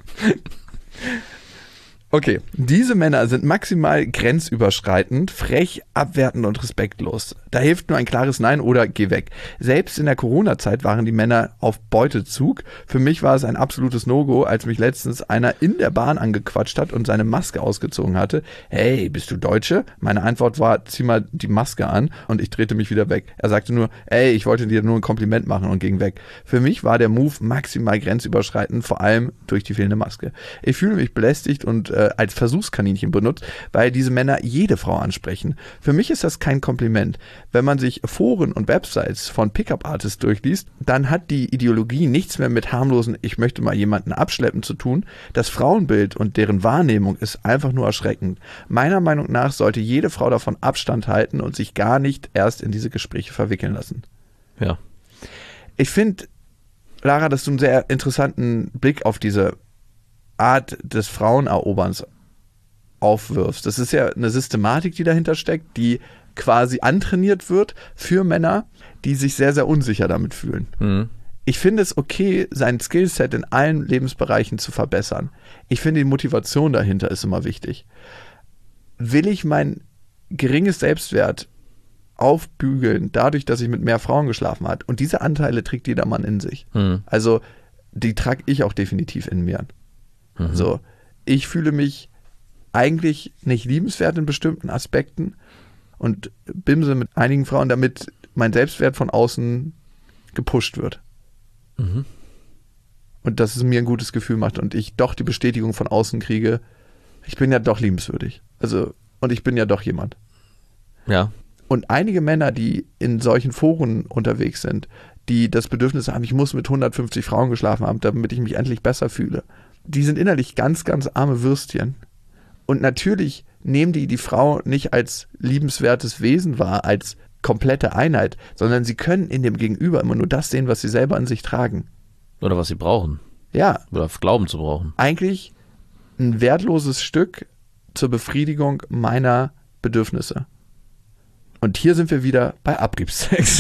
[SPEAKER 3] Okay, diese Männer sind maximal grenzüberschreitend, frech, abwertend und respektlos. Da hilft nur ein klares Nein oder geh weg. Selbst in der Corona-Zeit waren die Männer auf Beutezug. Für mich war es ein absolutes No-Go, als mich letztens einer in der Bahn angequatscht hat und seine Maske ausgezogen hatte. Hey, bist du Deutsche? Meine Antwort war, zieh mal die Maske an, und ich drehte mich wieder weg. Er sagte nur, ey, ich wollte dir nur ein Kompliment machen, und ging weg. Für mich war der Move maximal grenzüberschreitend, vor allem durch die fehlende Maske. Ich fühle mich belästigt und äh, als Versuchskaninchen benutzt, weil diese Männer jede Frau ansprechen. Für mich ist das kein Kompliment. Wenn man sich Foren und Websites von Pickup-Artists durchliest, dann hat die Ideologie nichts mehr mit harmlosen, ich möchte mal jemanden abschleppen zu tun. Das Frauenbild und deren Wahrnehmung ist einfach nur erschreckend. Meiner Meinung nach sollte jede Frau davon Abstand halten und sich gar nicht erst in diese Gespräche verwickeln lassen.
[SPEAKER 4] Ja.
[SPEAKER 3] Ich finde, Lara, dass du einen sehr interessanten Blick auf diese Art des Fraueneroberns aufwirfst. Das ist ja eine Systematik, die dahinter steckt, die quasi antrainiert wird für Männer, die sich sehr, sehr unsicher damit fühlen. Mhm. Ich finde es okay, sein Skillset in allen Lebensbereichen zu verbessern. Ich finde, die Motivation dahinter ist immer wichtig. Will ich mein geringes Selbstwert aufbügeln, dadurch, dass ich mit mehr Frauen geschlafen habe? Und diese Anteile trägt jeder Mann in sich. Mhm. Also, die trage ich auch definitiv in mir. Mhm. So, ich fühle mich eigentlich nicht liebenswert in bestimmten Aspekten und bimse mit einigen Frauen, damit mein Selbstwert von außen gepusht wird. Mhm. Und dass es mir ein gutes Gefühl macht und ich doch die Bestätigung von außen kriege, ich bin ja doch liebenswürdig. Also, und ich bin ja doch jemand.
[SPEAKER 4] Ja.
[SPEAKER 3] Und einige Männer, die in solchen Foren unterwegs sind, die das Bedürfnis haben, ich muss mit hundertfünfzig Frauen geschlafen haben, damit ich mich endlich besser fühle, die sind innerlich ganz, ganz arme Würstchen. Und natürlich nehmen die die Frau nicht als liebenswertes Wesen wahr, als komplette Einheit, sondern sie können in dem Gegenüber immer nur das sehen, was sie selber an sich tragen.
[SPEAKER 4] Oder was sie brauchen.
[SPEAKER 3] Ja.
[SPEAKER 4] Oder glauben zu brauchen.
[SPEAKER 3] Eigentlich ein wertloses Stück zur Befriedigung meiner Bedürfnisse. Und hier sind wir wieder bei Abgiebssex.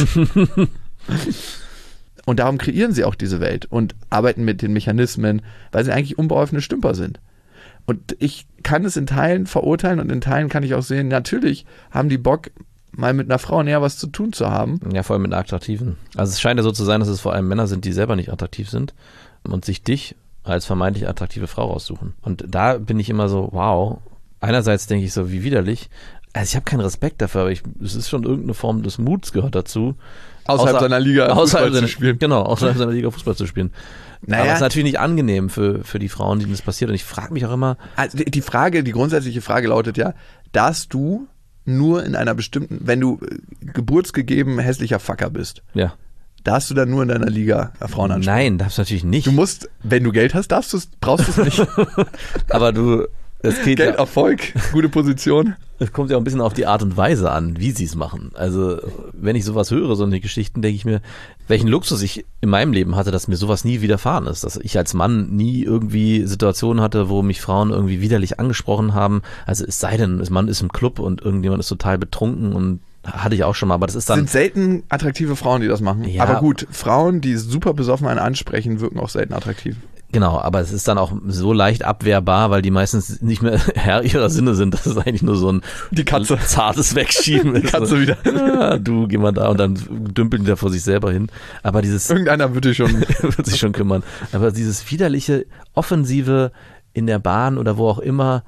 [SPEAKER 3] Und darum kreieren sie auch diese Welt und arbeiten mit den Mechanismen, weil sie eigentlich unbeholfene Stümper sind. Und ich kann es in Teilen verurteilen und in Teilen kann ich auch sehen, natürlich haben die Bock, mal mit einer Frau näher was zu tun zu haben.
[SPEAKER 4] Ja, vor allem mit einer attraktiven. Also es scheint ja so zu sein, dass es vor allem Männer sind, die selber nicht attraktiv sind und sich dich als vermeintlich attraktive Frau raussuchen. Und da bin ich immer so, wow. Einerseits denke ich so, wie widerlich. Also ich habe keinen Respekt dafür, aber ich, es ist schon irgendeine Form des Muts gehört dazu.
[SPEAKER 3] Außerhalb außer, seiner Liga
[SPEAKER 4] außerhalb
[SPEAKER 3] Fußball
[SPEAKER 4] seiner,
[SPEAKER 3] zu spielen.
[SPEAKER 4] Genau, außerhalb seiner Liga Fußball zu spielen. Naja. Aber es ist natürlich nicht angenehm für, für die Frauen, denen das passiert. Und ich frage mich auch immer...
[SPEAKER 3] Also die Frage, die grundsätzliche Frage lautet ja, dass du nur in einer bestimmten, wenn du geburtsgegeben hässlicher Fucker bist,
[SPEAKER 4] ja,
[SPEAKER 3] darfst du dann nur in deiner Liga Frauen ansprechen?
[SPEAKER 4] Nein, darfst du natürlich nicht.
[SPEAKER 3] Du musst, wenn du Geld hast, darfst du's, brauchst du es nicht.
[SPEAKER 4] Aber du, es geht
[SPEAKER 3] Geld,
[SPEAKER 4] ja,
[SPEAKER 3] Erfolg, gute Position.
[SPEAKER 4] es kommt ja auch ein bisschen auf die Art und Weise an, wie sie es machen. Also, wenn ich sowas höre, so eine Geschichten, denke ich mir, welchen Luxus ich in meinem Leben hatte, dass mir sowas nie widerfahren ist. Dass ich als Mann nie irgendwie Situationen hatte, wo mich Frauen irgendwie widerlich angesprochen haben. Also, es sei denn, man ist im Club und irgendjemand ist total betrunken und hatte ich auch schon mal, aber das ist dann...
[SPEAKER 3] Sind selten attraktive Frauen, die das machen.
[SPEAKER 4] Ja.
[SPEAKER 3] Aber gut, Frauen, die super besoffen einen ansprechen, wirken auch selten attraktiv.
[SPEAKER 4] Genau, aber es ist dann auch so leicht abwehrbar, weil die meistens nicht mehr Herr ihrer Sinne sind. Das ist eigentlich nur so ein
[SPEAKER 3] Die Katze.
[SPEAKER 4] zartes Wegschieben.
[SPEAKER 3] Die Katze wieder.
[SPEAKER 4] Ja, du, geh mal da und dann dümpeln die da vor sich selber hin. Aber dieses
[SPEAKER 3] Irgendeiner würde schon...
[SPEAKER 4] wird sich schon kümmern. Aber dieses widerliche, offensive in der Bahn oder wo auch immer,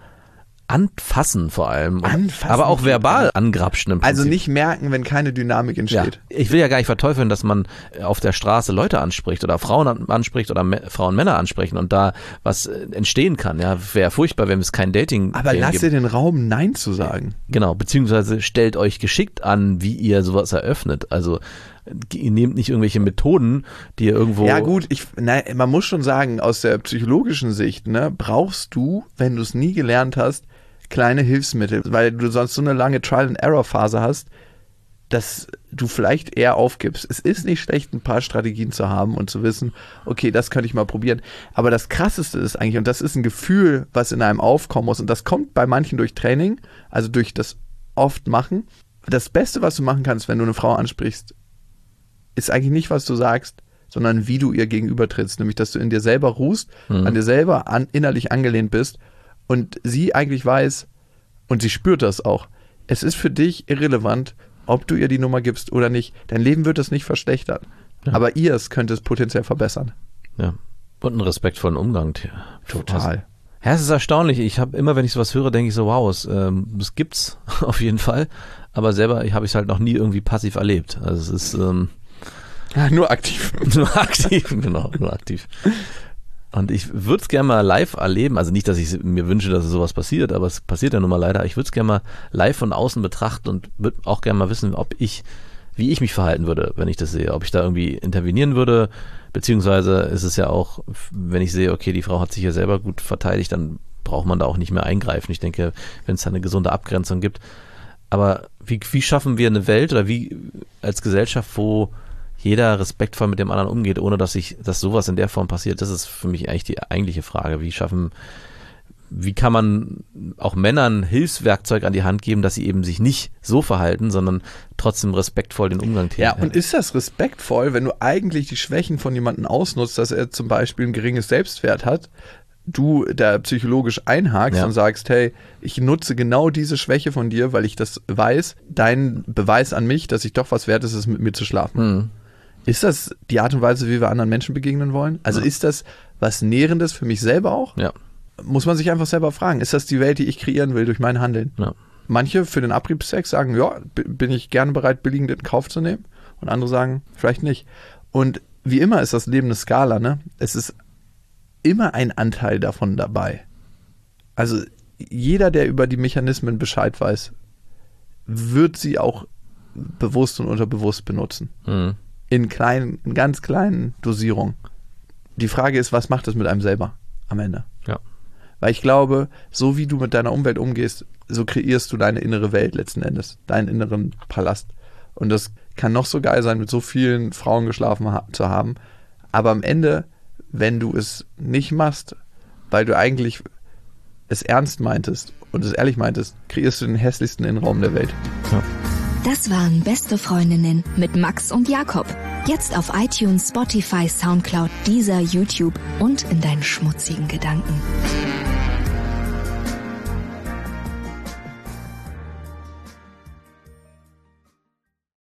[SPEAKER 4] anfassen vor allem.
[SPEAKER 3] Anfassen.
[SPEAKER 4] Aber auch verbal angrapschen im Prinzip.
[SPEAKER 3] Also nicht merken, wenn keine Dynamik
[SPEAKER 4] Ja,
[SPEAKER 3] entsteht.
[SPEAKER 4] ich will ja gar nicht verteufeln, dass man auf der Straße Leute anspricht oder Frauen an- anspricht oder Me- Frauen Männer ansprechen und da was äh, entstehen kann. Ja, wäre furchtbar, wenn es kein Dating
[SPEAKER 3] Aber lass
[SPEAKER 4] gibt.
[SPEAKER 3] dir den Raum, Nein zu sagen.
[SPEAKER 4] Genau, beziehungsweise stellt euch geschickt an, wie ihr sowas eröffnet. Also ihr nehmt nicht irgendwelche Methoden, die ihr irgendwo...
[SPEAKER 3] Ja gut, ich, nein, man muss schon sagen, aus der psychologischen Sicht, ne, brauchst du, wenn du es nie gelernt hast, kleine Hilfsmittel, weil du sonst so eine lange Trial-and-Error-Phase hast, dass du vielleicht eher aufgibst. Es ist nicht schlecht, ein paar Strategien zu haben und zu wissen, okay, das könnte ich mal probieren. Aber das Krasseste ist eigentlich, und das ist ein Gefühl, was in einem aufkommen muss, und das kommt bei manchen durch Training, also durch das oft machen. Das Beste, was du machen kannst, wenn du eine Frau ansprichst, ist eigentlich nicht, was du sagst, sondern wie du ihr gegenüber trittst. Nämlich, dass du in dir selber ruhst,
[SPEAKER 4] Mhm.
[SPEAKER 3] an dir selber an, innerlich angelehnt bist und sie eigentlich weiß, und sie spürt das auch, es ist für dich irrelevant, ob du ihr die Nummer gibst oder nicht. Dein Leben wird es nicht verschlechtern.
[SPEAKER 4] Ja.
[SPEAKER 3] Aber ihr es könnte es potenziell verbessern.
[SPEAKER 4] Ja. Und einen respektvollen Umgang.
[SPEAKER 3] Total.
[SPEAKER 4] Ja, es ist erstaunlich. Ich habe immer, wenn ich sowas höre, denke ich so, wow, es, ähm, das gibt's auf jeden Fall. Aber selber habe ich es halt noch nie irgendwie passiv erlebt. Also es ist ähm,
[SPEAKER 3] Ja, nur aktiv.
[SPEAKER 4] nur aktiv, genau, nur aktiv. Und ich würde es gerne mal live erleben, also nicht, dass ich mir wünsche, dass sowas passiert, aber es passiert ja nun mal leider. Ich würde es gerne mal live von außen betrachten und würde auch gerne mal wissen, ob ich, wie ich mich verhalten würde, wenn ich das sehe. Ob ich da irgendwie intervenieren würde, beziehungsweise ist es ja auch, wenn ich sehe, okay, die Frau hat sich ja selber gut verteidigt, dann braucht man da auch nicht mehr eingreifen. Ich denke, wenn es da eine gesunde Abgrenzung gibt. Aber wie, wie schaffen wir eine Welt oder wie als Gesellschaft, wo jeder respektvoll mit dem anderen umgeht, ohne dass sich, dass sowas in der Form passiert? Das ist für mich eigentlich die eigentliche Frage. Wie schaffen, wie kann man auch Männern Hilfswerkzeug an die Hand geben, dass sie eben sich nicht so verhalten, sondern trotzdem respektvoll den Umgang
[SPEAKER 3] Ja,
[SPEAKER 4] tätigen?
[SPEAKER 3] und ist das respektvoll, wenn du eigentlich die Schwächen von jemandem ausnutzt, dass er zum Beispiel ein geringes Selbstwert hat, du da psychologisch einhakst
[SPEAKER 4] Ja.
[SPEAKER 3] und sagst, hey, ich nutze genau diese Schwäche von dir, weil ich das weiß, dein Beweis an mich, dass ich doch was wert ist, ist mit mir zu schlafen.
[SPEAKER 4] Hm.
[SPEAKER 3] Ist das die Art und Weise, wie wir anderen Menschen begegnen wollen? Also
[SPEAKER 4] Ja.
[SPEAKER 3] ist das was Nährendes für mich selber auch?
[SPEAKER 4] Ja,
[SPEAKER 3] Muss man sich einfach selber fragen, ist das die Welt, die ich kreieren will durch mein Handeln?
[SPEAKER 4] ja.
[SPEAKER 3] Manche für den Abriebsex sagen, ja, b- bin ich gerne bereit, billigend in Kauf zu nehmen. Und andere sagen, vielleicht nicht. Und wie immer ist das Leben eine Skala, ne? Es ist immer ein Anteil davon dabei. Also jeder, der über die Mechanismen Bescheid weiß, wird sie auch bewusst und unterbewusst benutzen.
[SPEAKER 4] Hm.
[SPEAKER 3] In kleinen, in ganz kleinen Dosierungen. Die Frage ist, was macht das mit einem selber am Ende?
[SPEAKER 4] Ja.
[SPEAKER 3] Weil ich glaube, so wie du mit deiner Umwelt umgehst, so kreierst du deine innere Welt letzten Endes, deinen inneren Palast. Und das kann noch so geil sein, mit so vielen Frauen geschlafen ha- zu haben. Aber am Ende, wenn du es nicht machst, weil du eigentlich es ernst meintest und es ehrlich meintest, kreierst du den hässlichsten Innenraum der Welt.
[SPEAKER 4] Ja.
[SPEAKER 1] Das waren Beste Freundinnen mit Max und Jakob. Jetzt auf iTunes, Spotify, Soundcloud, Deezer, YouTube und in deinen schmutzigen Gedanken.